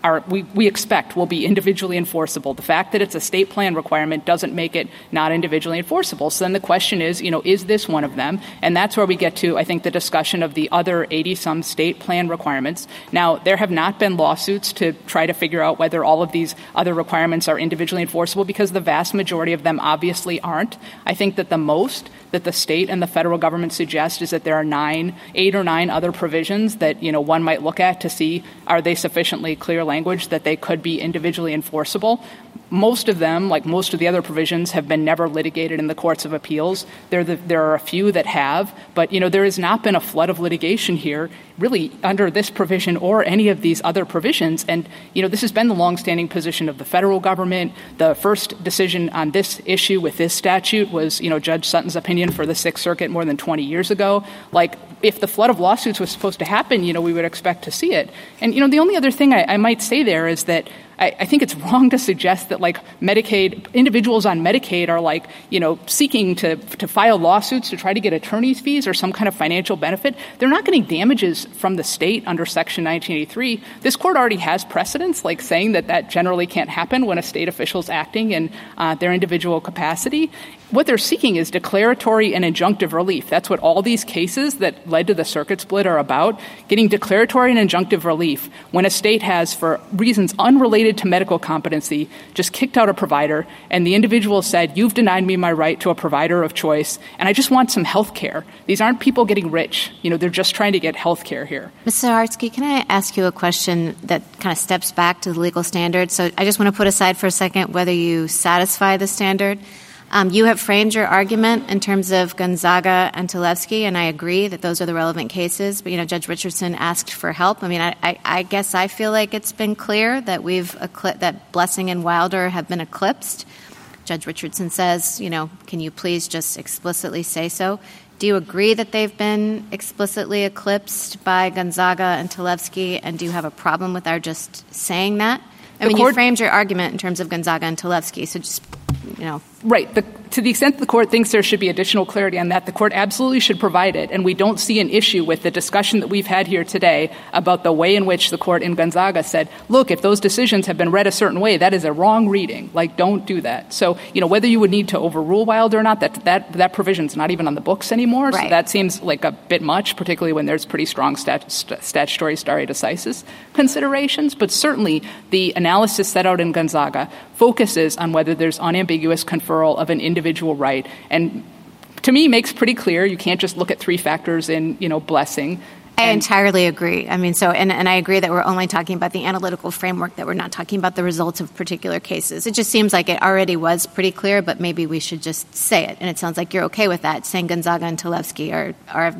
we expect will be individually enforceable. The fact that it's a state plan requirement doesn't make it not individually enforceable. So then the question is, is this one of them? And that's where we get to, I think, the discussion of the other 80-some state plan requirements. Now, there have not been lawsuits to try to figure out whether all of these other requirements are individually enforceable, because the vast majority of them obviously aren't. I think that the most that the state and the federal government suggest is that there are 8 or 9 other provisions that, one might look at to see, are they sufficiently clear language that they could be individually enforceable. Most of them, like most of the other provisions, have been never litigated in the courts of appeals. There are a few that have, but, there has not been a flood of litigation here, really, under this provision or any of these other provisions. And, this has been the longstanding position of the federal government. The first decision on this issue with this statute was, Judge Sutton's opinion for the Sixth Circuit more than 20 years ago. Like, if the flood of lawsuits was supposed to happen, we would expect to see it. And, the only other thing I might say there is that I think it's wrong to suggest that, Medicaid, individuals on Medicaid are, seeking to file lawsuits to try to get attorney's fees or some kind of financial benefit. They're not getting damages from the state under Section 1983. This court already has precedents, saying that generally can't happen when a state official is acting in their individual capacity. What they're seeking is declaratory and injunctive relief. That's what all these cases that led to the circuit split are about, getting declaratory and injunctive relief when a state has, for reasons unrelated to medical competency, just kicked out a provider, and the individual said, you've denied me my right to a provider of choice, and I just want some health care. These aren't people getting rich. They're just trying to get health care here.
Ms. Zaharsky, can I ask you a question that kind of steps back to the legal standard? So I just want to put aside for a second whether you satisfy the standard. You have framed your argument in terms of Gonzaga and Talevsky, and I agree that those are the relevant cases. But, Judge Richardson asked for help. I guess I feel like it's been clear that that Blessing and Wilder have been eclipsed. Judge Richardson says, can you please just explicitly say so? Do you agree that they've been explicitly eclipsed by Gonzaga and Talevsky, and do you have a problem with our just saying that? You framed your argument in terms of Gonzaga and Talevsky, so just,
Right. To the extent the court thinks there should be additional clarity on that, the court absolutely should provide it. And we don't see an issue with the discussion that we've had here today about the way in which the court in Gonzaga said, look, if those decisions have been read a certain way, that is a wrong reading. Don't do that. So, whether you would need to overrule Wilder or not, that provision's not even on the books anymore. Right. So that seems like a bit much, particularly when there's pretty strong statutory stare decisis considerations. But certainly the analysis set out in Gonzaga focuses on whether there's unambiguous conferral of an individual right. And to me, makes pretty clear you can't just look at 3 factors in, Blessing.
I entirely agree. And I agree that we're only talking about the analytical framework, that we're not talking about the results of particular cases. It just seems like it already was pretty clear, but maybe we should just say it. And it sounds like you're okay with that, saying Gonzaga and Talevsky are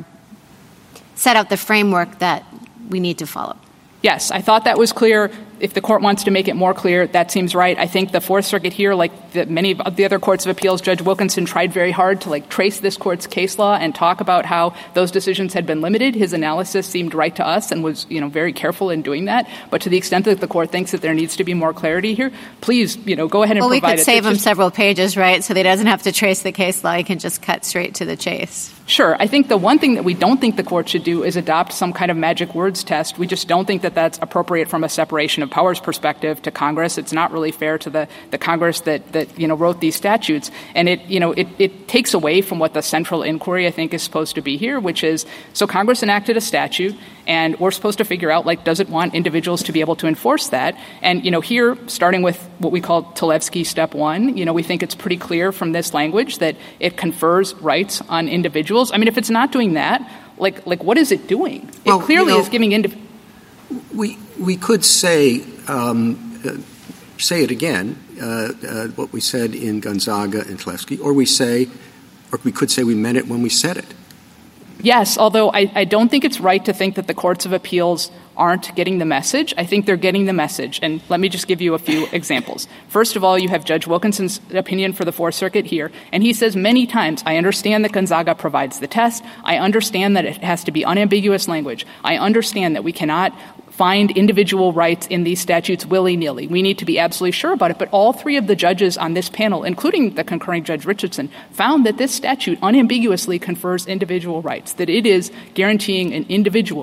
set out the framework that we need to follow.
Yes, I thought that was clear. If the court wants to make it more clear, that seems right. I think the Fourth Circuit here, like many of the other courts of appeals, Judge Wilkinson tried very hard to trace this court's case law and talk about how those decisions had been limited. His analysis seemed right to us and was, very careful in doing that. But to the extent that the court thinks that there needs to be more clarity here, please, go ahead and provide it.
Well, we could save him several pages, right? So that he doesn't have to trace the case law. He can just cut straight to the chase.
Sure. I think the one thing that we don't think the court should do is adopt some kind of magic words test. We just don't think that that's appropriate from a separation of powers perspective to Congress. It's not really fair to the Congress that wrote these statutes. And it takes away from what the central inquiry, I think, is supposed to be here, which is, so Congress enacted a statute, and we're supposed to figure out, does it want individuals to be able to enforce that? And, here, starting with what we call Talevsky Step 1, we think it's pretty clear from this language that it confers rights on individuals. If it's not doing that, what is it doing? It clearly is giving
We could say it again, what we said in Gonzaga and Talevsky, or we could say we meant it when we said it.
Yes, although I don't think it's right to think that the courts of appeals aren't getting the message. I think they're getting the message. And let me just give you a few examples. First of all, you have Judge Wilkinson's opinion for the Fourth Circuit here. And he says many times, I understand that Gonzaga provides the test. I understand that it has to be unambiguous language. I understand that we cannot find individual rights in these statutes willy-nilly. We need to be absolutely sure about it. But all 3 of the judges on this panel, including the concurring Judge Richardson, found that this statute unambiguously confers individual rights, that it is guaranteeing an individual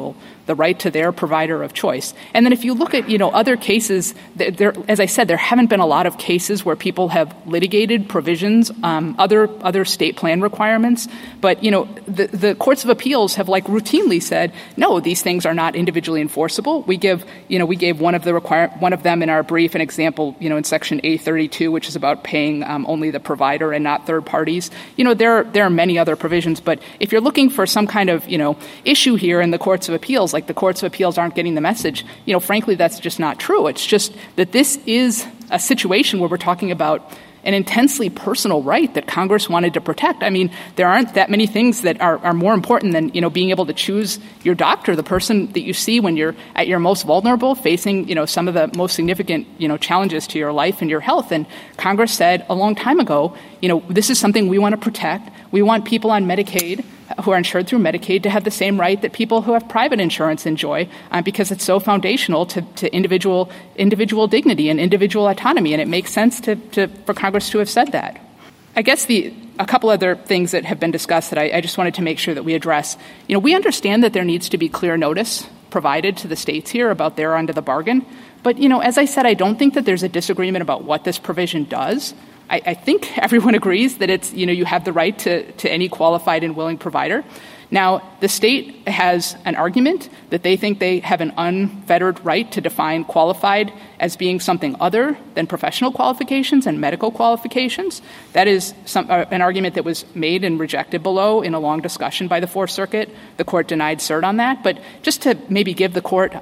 the right to their provider of choice. And then if you look at, other cases, as I said, there haven't been a lot of cases where people have litigated provisions, other state plan requirements. But, the courts of appeals have routinely said, no, these things are not individually enforceable. We gave one of them in our brief an example, in Section A32, which is about paying only the provider and not third parties. There are many other provisions, but if you're looking for some kind of, issue here in the courts of appeals, like the courts of appeals aren't getting the message, frankly, that's just not true. It's just that this is a situation where we're talking about an intensely personal right that Congress wanted to protect. I mean, there aren't that many things that are more important than, being able to choose your doctor, the person that you see when you're at your most vulnerable, facing, some of the most significant, challenges to your life and your health. And Congress said a long time ago, this is something we want to protect. We want people on Medicaid who are insured through Medicaid to have the same right that people who have private insurance enjoy, because it's so foundational to individual dignity and individual autonomy. And it makes sense for Congress to have said that. I guess a couple other things that have been discussed that I just wanted to make sure that we address. We understand that there needs to be clear notice provided to the states here about their end of the bargain. But, as I said, I don't think that there's a disagreement about what this provision does. I think everyone agrees that it's, you have the right to any qualified and willing provider. Now, the state has an argument that they think they have an unfettered right to define qualified as being something other than professional qualifications and medical qualifications. That is an argument that was made and rejected below in a long discussion by the Fourth Circuit. The court denied cert on that. But just to maybe give the court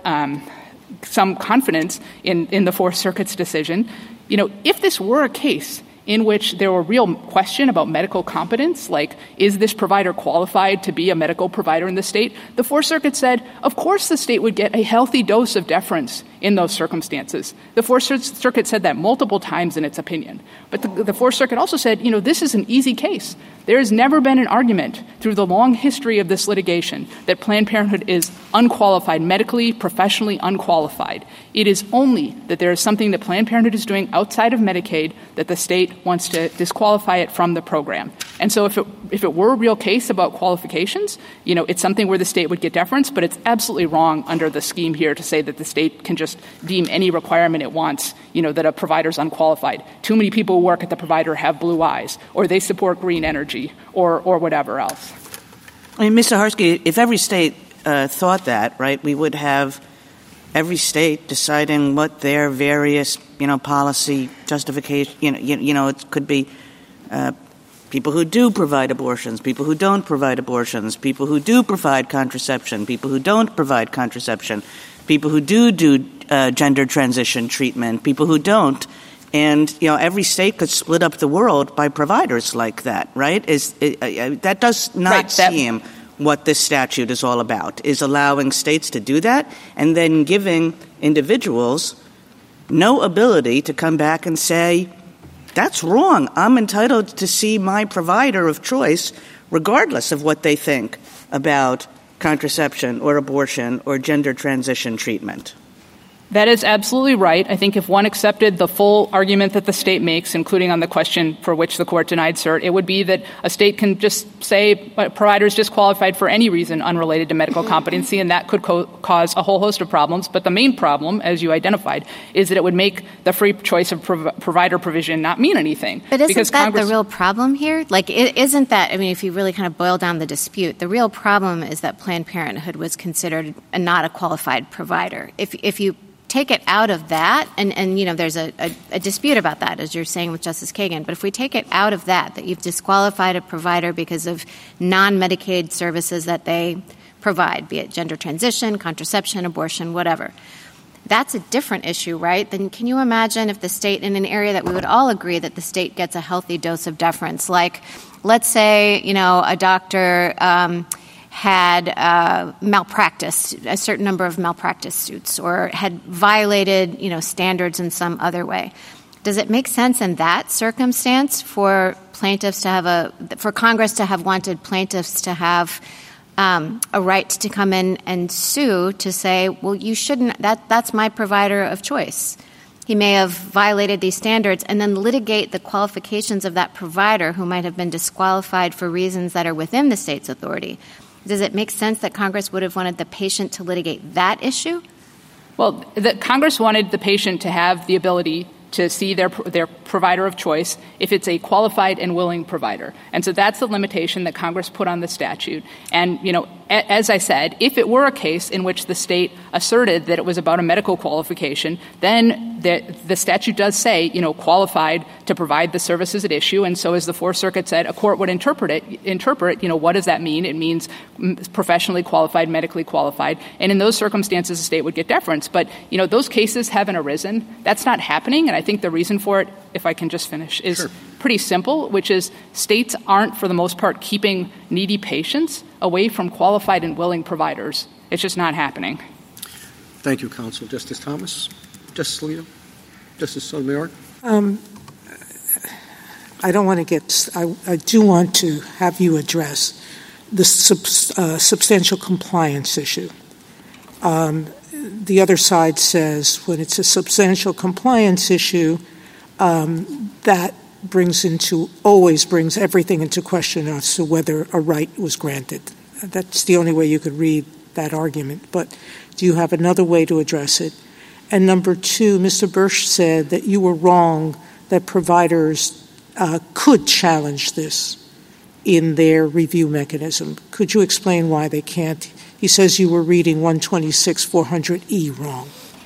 some confidence in the Fourth Circuit's decision, if this were a case in which there were real question about medical competence, like, is this provider qualified to be a medical provider in the state? The Fourth Circuit said, of course the state would get a healthy dose of deference in those circumstances. The Fourth Circuit said that multiple times in its opinion. But the Fourth Circuit also said, this is an easy case. There has never been an argument through the long history of this litigation that Planned Parenthood is unqualified, medically, professionally unqualified. It is only that there is something that Planned Parenthood is doing outside of Medicaid that the state wants to disqualify it from the program. And so if it were a real case about qualifications, it's something where the state would get deference, but it's absolutely wrong under the scheme here to say that the state can just deem any requirement it wants, that a provider's unqualified. Too many people who work at the provider have blue eyes, or they support green energy, or whatever else.
I mean, Mr. Harsky, if every state thought that, right, we would have every state deciding what their various, policy justification, it could be people who do provide abortions, people who don't provide abortions, people who do provide contraception, people who don't provide contraception, people who do gender transition treatment, people who don't. And, every state could split up the world by providers like that, right? That does not seem what this statute is all about, is allowing states to do that and then giving individuals no ability to come back and say, that's wrong. I'm entitled to see my provider of choice regardless of what they think about contraception or abortion or gender transition treatment.
That is absolutely right. I think if one accepted the full argument that the state makes, including on the question for which the court denied cert, it would be that a state can just say provider is disqualified for any reason unrelated to medical competency, and that could cause a whole host of problems. But the main problem, as you identified, is that it would make the free choice of provider provision not mean anything.
But isn't that the real problem here? Isn't that, if you really kind of boil down the dispute, the real problem is that Planned Parenthood was considered not a qualified provider. If you take it out of that, and there's a dispute about that, as you're saying with Justice Kagan, but if we take it out of that you've disqualified a provider because of non-Medicaid services that they provide, be it gender transition, contraception, abortion, whatever, that's a different issue, right? Then can you imagine if the state, in an area that we would all agree that the state gets a healthy dose of deference, like let's say, a doctor had malpracticed, a certain number of malpractice suits, or had violated, standards in some other way. Does it make sense in that circumstance for plaintiffs to have for Congress to have wanted plaintiffs to have a right to come in and sue to say, well, you shouldn't, that's my provider of choice. He may have violated these standards, and then litigate the qualifications of that provider who might have been disqualified for reasons that are within the state's authority. Does it make sense that Congress would have wanted the patient to litigate that issue?
Well, Congress wanted the patient to have the ability to see their provider of choice if it's a qualified and willing provider. And so that's the limitation that Congress put on the statute. And, as I said, if it were a case in which the state asserted that it was about a medical qualification, then the statute does say, qualified to provide the services at issue. And so as the Fourth Circuit said, a court would interpret, what does that mean? It means professionally qualified, medically qualified. And in those circumstances, the state would get deference. But, those cases haven't arisen. That's not happening. And I think the reason for it, if I can just finish, is pretty simple, which is states aren't, for the most part, keeping needy patients away from qualified and willing providers. It's just not happening.
Thank you, Counsel. Justice Thomas? Justice Alito? Justice Sotomayor?
I don't want to get – I do want to have you address the substantial compliance issue. The other side says when it's a substantial compliance issue, that always brings everything into question as to whether a right was granted. That's the only way you could read that argument. But do you have another way to address it? And number two, Mr. Bursch said that you were wrong that providers could challenge this in their review mechanism. Could you explain why they can't? He says you were reading 126-400E wrong.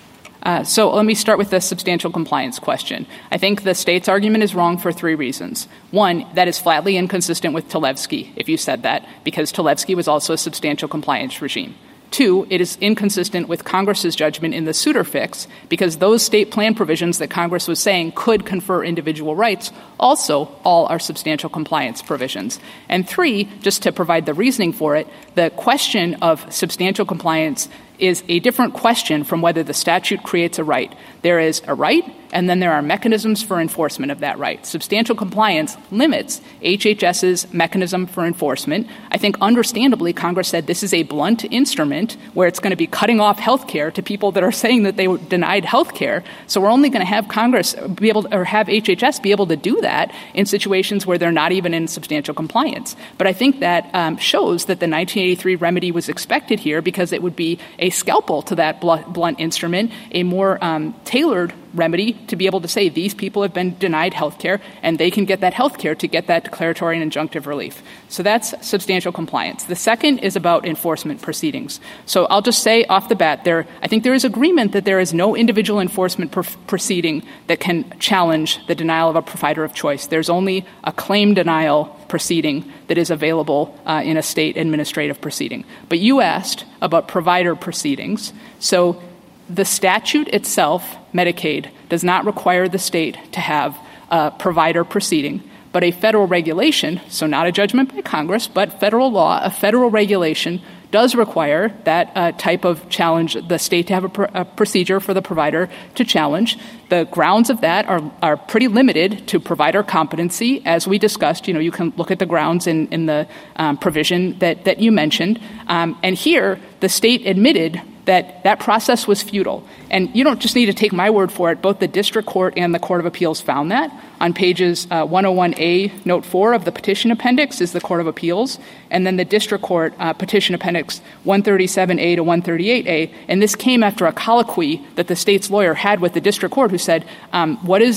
So let me start with the substantial compliance question. I think the state's argument is wrong for three reasons. One, that is flatly inconsistent with Talevsky, if you said that, because Talevsky was also a substantial compliance regime. Two, it is inconsistent with Congress's judgment in the Souter fix because those state plan provisions that Congress was saying could confer individual rights also all are substantial compliance provisions. And three, just to provide the reasoning for it, the question of substantial compliance is a different question from whether the statute creates a right. There is a right, and then there are mechanisms for enforcement of that right. Substantial compliance limits HHS's mechanism for enforcement. I think understandably Congress said this is a blunt instrument where it's going to be cutting off health care to people that are saying that they were denied health care. So we're only going to have Congress be able to, or have HHS be able to do that in situations where they're not even in substantial compliance. But I think that shows that the 1983 remedy was expected here because it would be a scalpel to that blunt instrument, a more tailored remedy to be able to say these people have been denied health care and they can get that health care to get that declaratory and injunctive relief. So that's substantial compliance. The second is about enforcement proceedings. So I'll just say off the bat I think there is agreement that there is no individual enforcement proceeding that can challenge the denial of a provider of choice. There's only a claim denial proceeding that is available in a state administrative proceeding. But you asked about provider proceedings. So the statute itself, Medicaid, does not require the state to have a provider proceeding, but a federal regulation, so not a judgment by Congress, but federal law, a federal regulation does require that type of challenge, the state to have a procedure for the provider to challenge. The grounds of that are pretty limited to provider competency. As we discussed, you can look at the grounds in the provision that you mentioned. And here, the state admitted that process was futile. And you don't just need to take my word for it. Both the district court and the Court of Appeals found that. On pages 101A, note 4 of the petition appendix is the Court of Appeals. And then the district court petition appendix 137A to 138A. And this came after a colloquy that the state's lawyer had with the district court who said, what is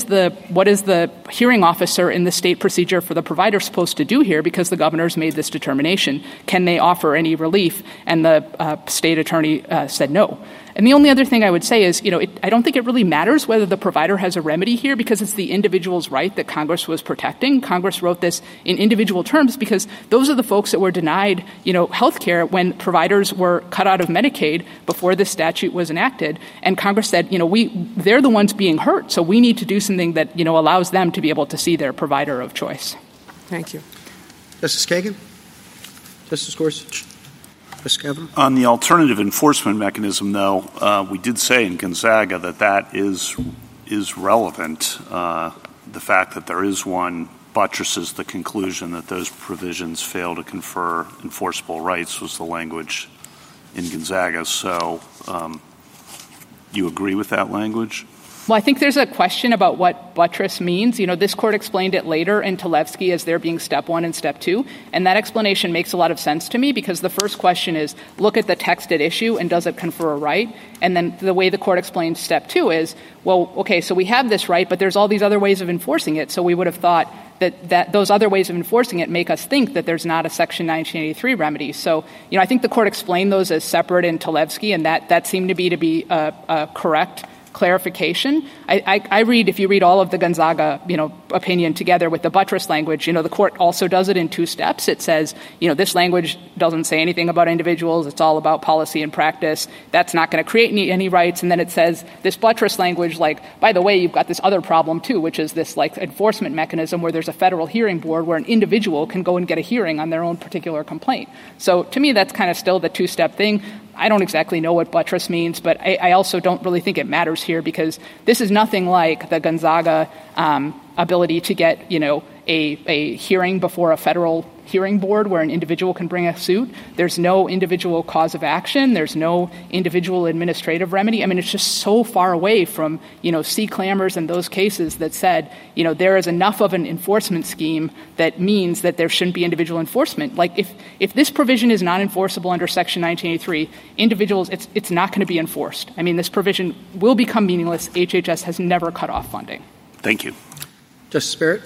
the hearing officer in the state procedure for the provider supposed to do here because the governor's made this determination? Can they offer any relief? And the state attorney said no. And the only other thing I would say is, I don't think it really matters whether the provider has a remedy here because it's the individual's right that Congress was protecting. Congress wrote this in individual terms because those are the folks that were denied, health care when providers were cut out of Medicaid before this statute was enacted. And Congress said, they're the ones being hurt, so we need to do something that, allows them to be able to see their provider of choice.
Thank you.
Justice Kagan? Justice Gorsuch?
On the alternative enforcement mechanism, though, we did say in Gonzaga that is relevant. The fact that there is one buttresses the conclusion that those provisions fail to confer enforceable rights was the language in Gonzaga. So you agree with that language?
Well, I think there's a question about what buttress means. This court explained it later in Talevsky as there being step one and step two, and that explanation makes a lot of sense to me because the first question is, look at the text at issue and does it confer a right? And then the way the court explained step two is, well, okay, so we have this right, but there's all these other ways of enforcing it, so we would have thought that those other ways of enforcing it make us think that there's not a Section 1983 remedy. So, I think the court explained those as separate in Talevsky, and that seemed to be a correct clarification. I read, if you read all of the Gonzaga, opinion together with the buttress language, the court also does it in two steps. It says, this language doesn't say anything about individuals. It's all about policy and practice. That's not going to create any rights. And then it says this buttress language, by the way, you've got this other problem too, which is this enforcement mechanism where there's a federal hearing board where an individual can go and get a hearing on their own particular complaint. So to me, that's kind of still the two-step thing. I don't exactly know what buttress means, but I also don't really think it matters here because this is nothing like the Gonzaga ability to get, a hearing before a federal hearing board where an individual can bring a suit. There's no individual cause of action. There's no individual administrative remedy. I mean, it's just so far away from, C. Clamors and those cases that said, there is enough of an enforcement scheme that means that there shouldn't be individual enforcement. If this provision is not enforceable under Section 1983, individuals, it's not going to be enforced. I mean, this provision will become meaningless. HHS has never cut off funding.
Thank you.
Justice Barrett?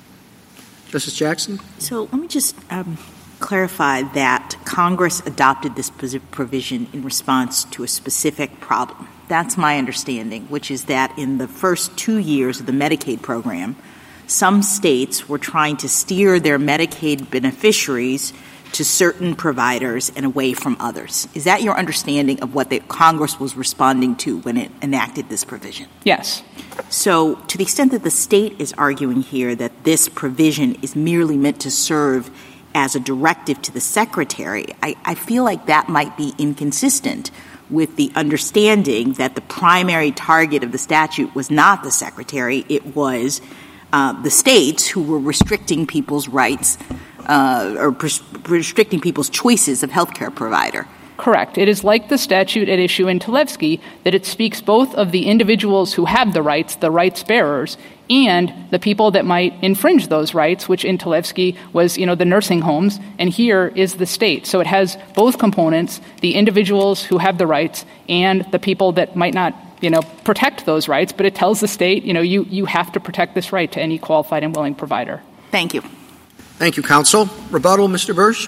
Justice Jackson?
So let me just clarify that Congress adopted this provision in response to a specific problem. That's my understanding, which is that in the first 2 years of the Medicaid program, some states were trying to steer their Medicaid beneficiaries to certain providers and away from others. Is that your understanding of what the Congress was responding to when it enacted this provision?
Yes.
So to the extent that the state is arguing here that this provision is merely meant to serve as a directive to the secretary, I feel like that might be inconsistent with the understanding that the primary target of the statute was not the secretary, it was the states who were restricting people's rights or restricting people's choices of healthcare provider.
Correct. It is like the statute at issue in Talevsky that it speaks both of the individuals who have the rights bearers, and the people that might infringe those rights, which in Talevsky was, the nursing homes, and here is the state. So it has both components, the individuals who have the rights and the people that might not, protect those rights, but it tells the state, you have to protect this right to any qualified and willing provider.
Thank you.
Thank you, counsel. Rebuttal, Mr. Bursch?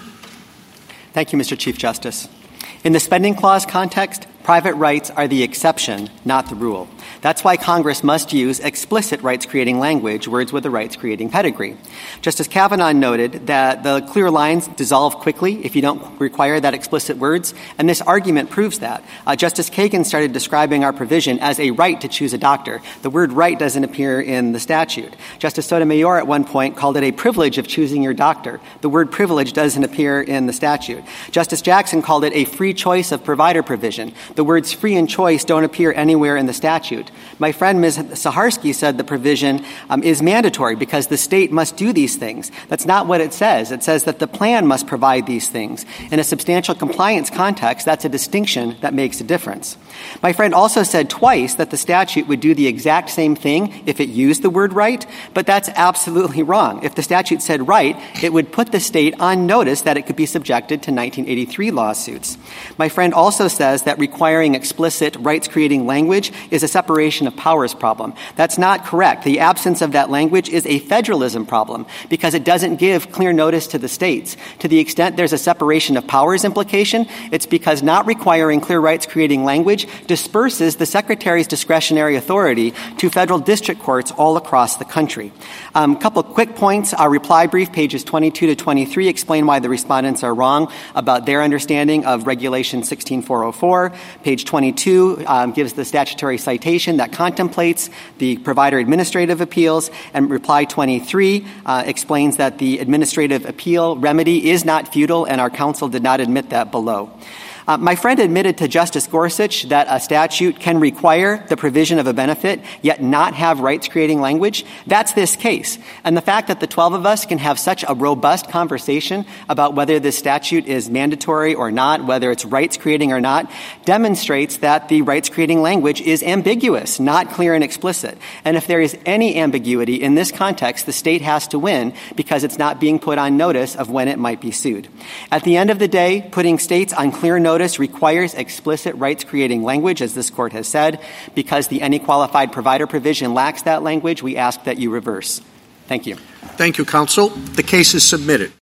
Thank you, Mr. Chief Justice. In the Spending Clause context, private rights are the exception, not the rule. That's why Congress must use explicit rights-creating language, words with a rights-creating pedigree. Justice Kavanaugh noted that the clear lines dissolve quickly if you don't require that explicit words, and this argument proves that. Justice Kagan started describing our provision as a right to choose a doctor. The word right doesn't appear in the statute. Justice Sotomayor at one point called it a privilege of choosing your doctor. The word privilege doesn't appear in the statute. Justice Jackson called it a free choice of provider provision. The words free and choice don't appear anywhere in the statute. My friend Ms. Saharsky said the provision is mandatory because the state must do these things. That's not what it says. It says that the plan must provide these things. In a substantial compliance context, that's a distinction that makes a difference. My friend also said twice that the statute would do the exact same thing if it used the word right, but that's absolutely wrong. If the statute said right, it would put the state on notice that it could be subjected to 1983 lawsuits. My friend also says that requiring explicit rights-creating language is a separation of powers problem. That's not correct. The absence of that language is a federalism problem because it doesn't give clear notice to the states. To the extent there's a separation of powers implication, it's because not requiring clear rights-creating language disperses the Secretary's discretionary authority to federal district courts all across the country. A couple of quick points. Our reply brief, pages 22 to 23, explain why the respondents are wrong about their understanding of Regulation 16404. Page 22 gives the statutory citation that contemplates the provider administrative appeals, and reply 23 explains that the administrative appeal remedy is not futile, and our counsel did not admit that below. My friend admitted to Justice Gorsuch that a statute can require the provision of a benefit, yet not have rights-creating language. That's this case. And the fact that the 12 of us can have such a robust conversation about whether this statute is mandatory or not, whether it's rights-creating or not, demonstrates that the rights-creating language is ambiguous, not clear and explicit. And if there is any ambiguity in this context, the state has to win because it's not being put on notice of when it might be sued. At the end of the day, putting states on clear notice requires explicit rights-creating language, as this court has said. Because the any qualified provider provision lacks that language, we ask that you reverse. Thank you.
Thank you, counsel. The case is submitted.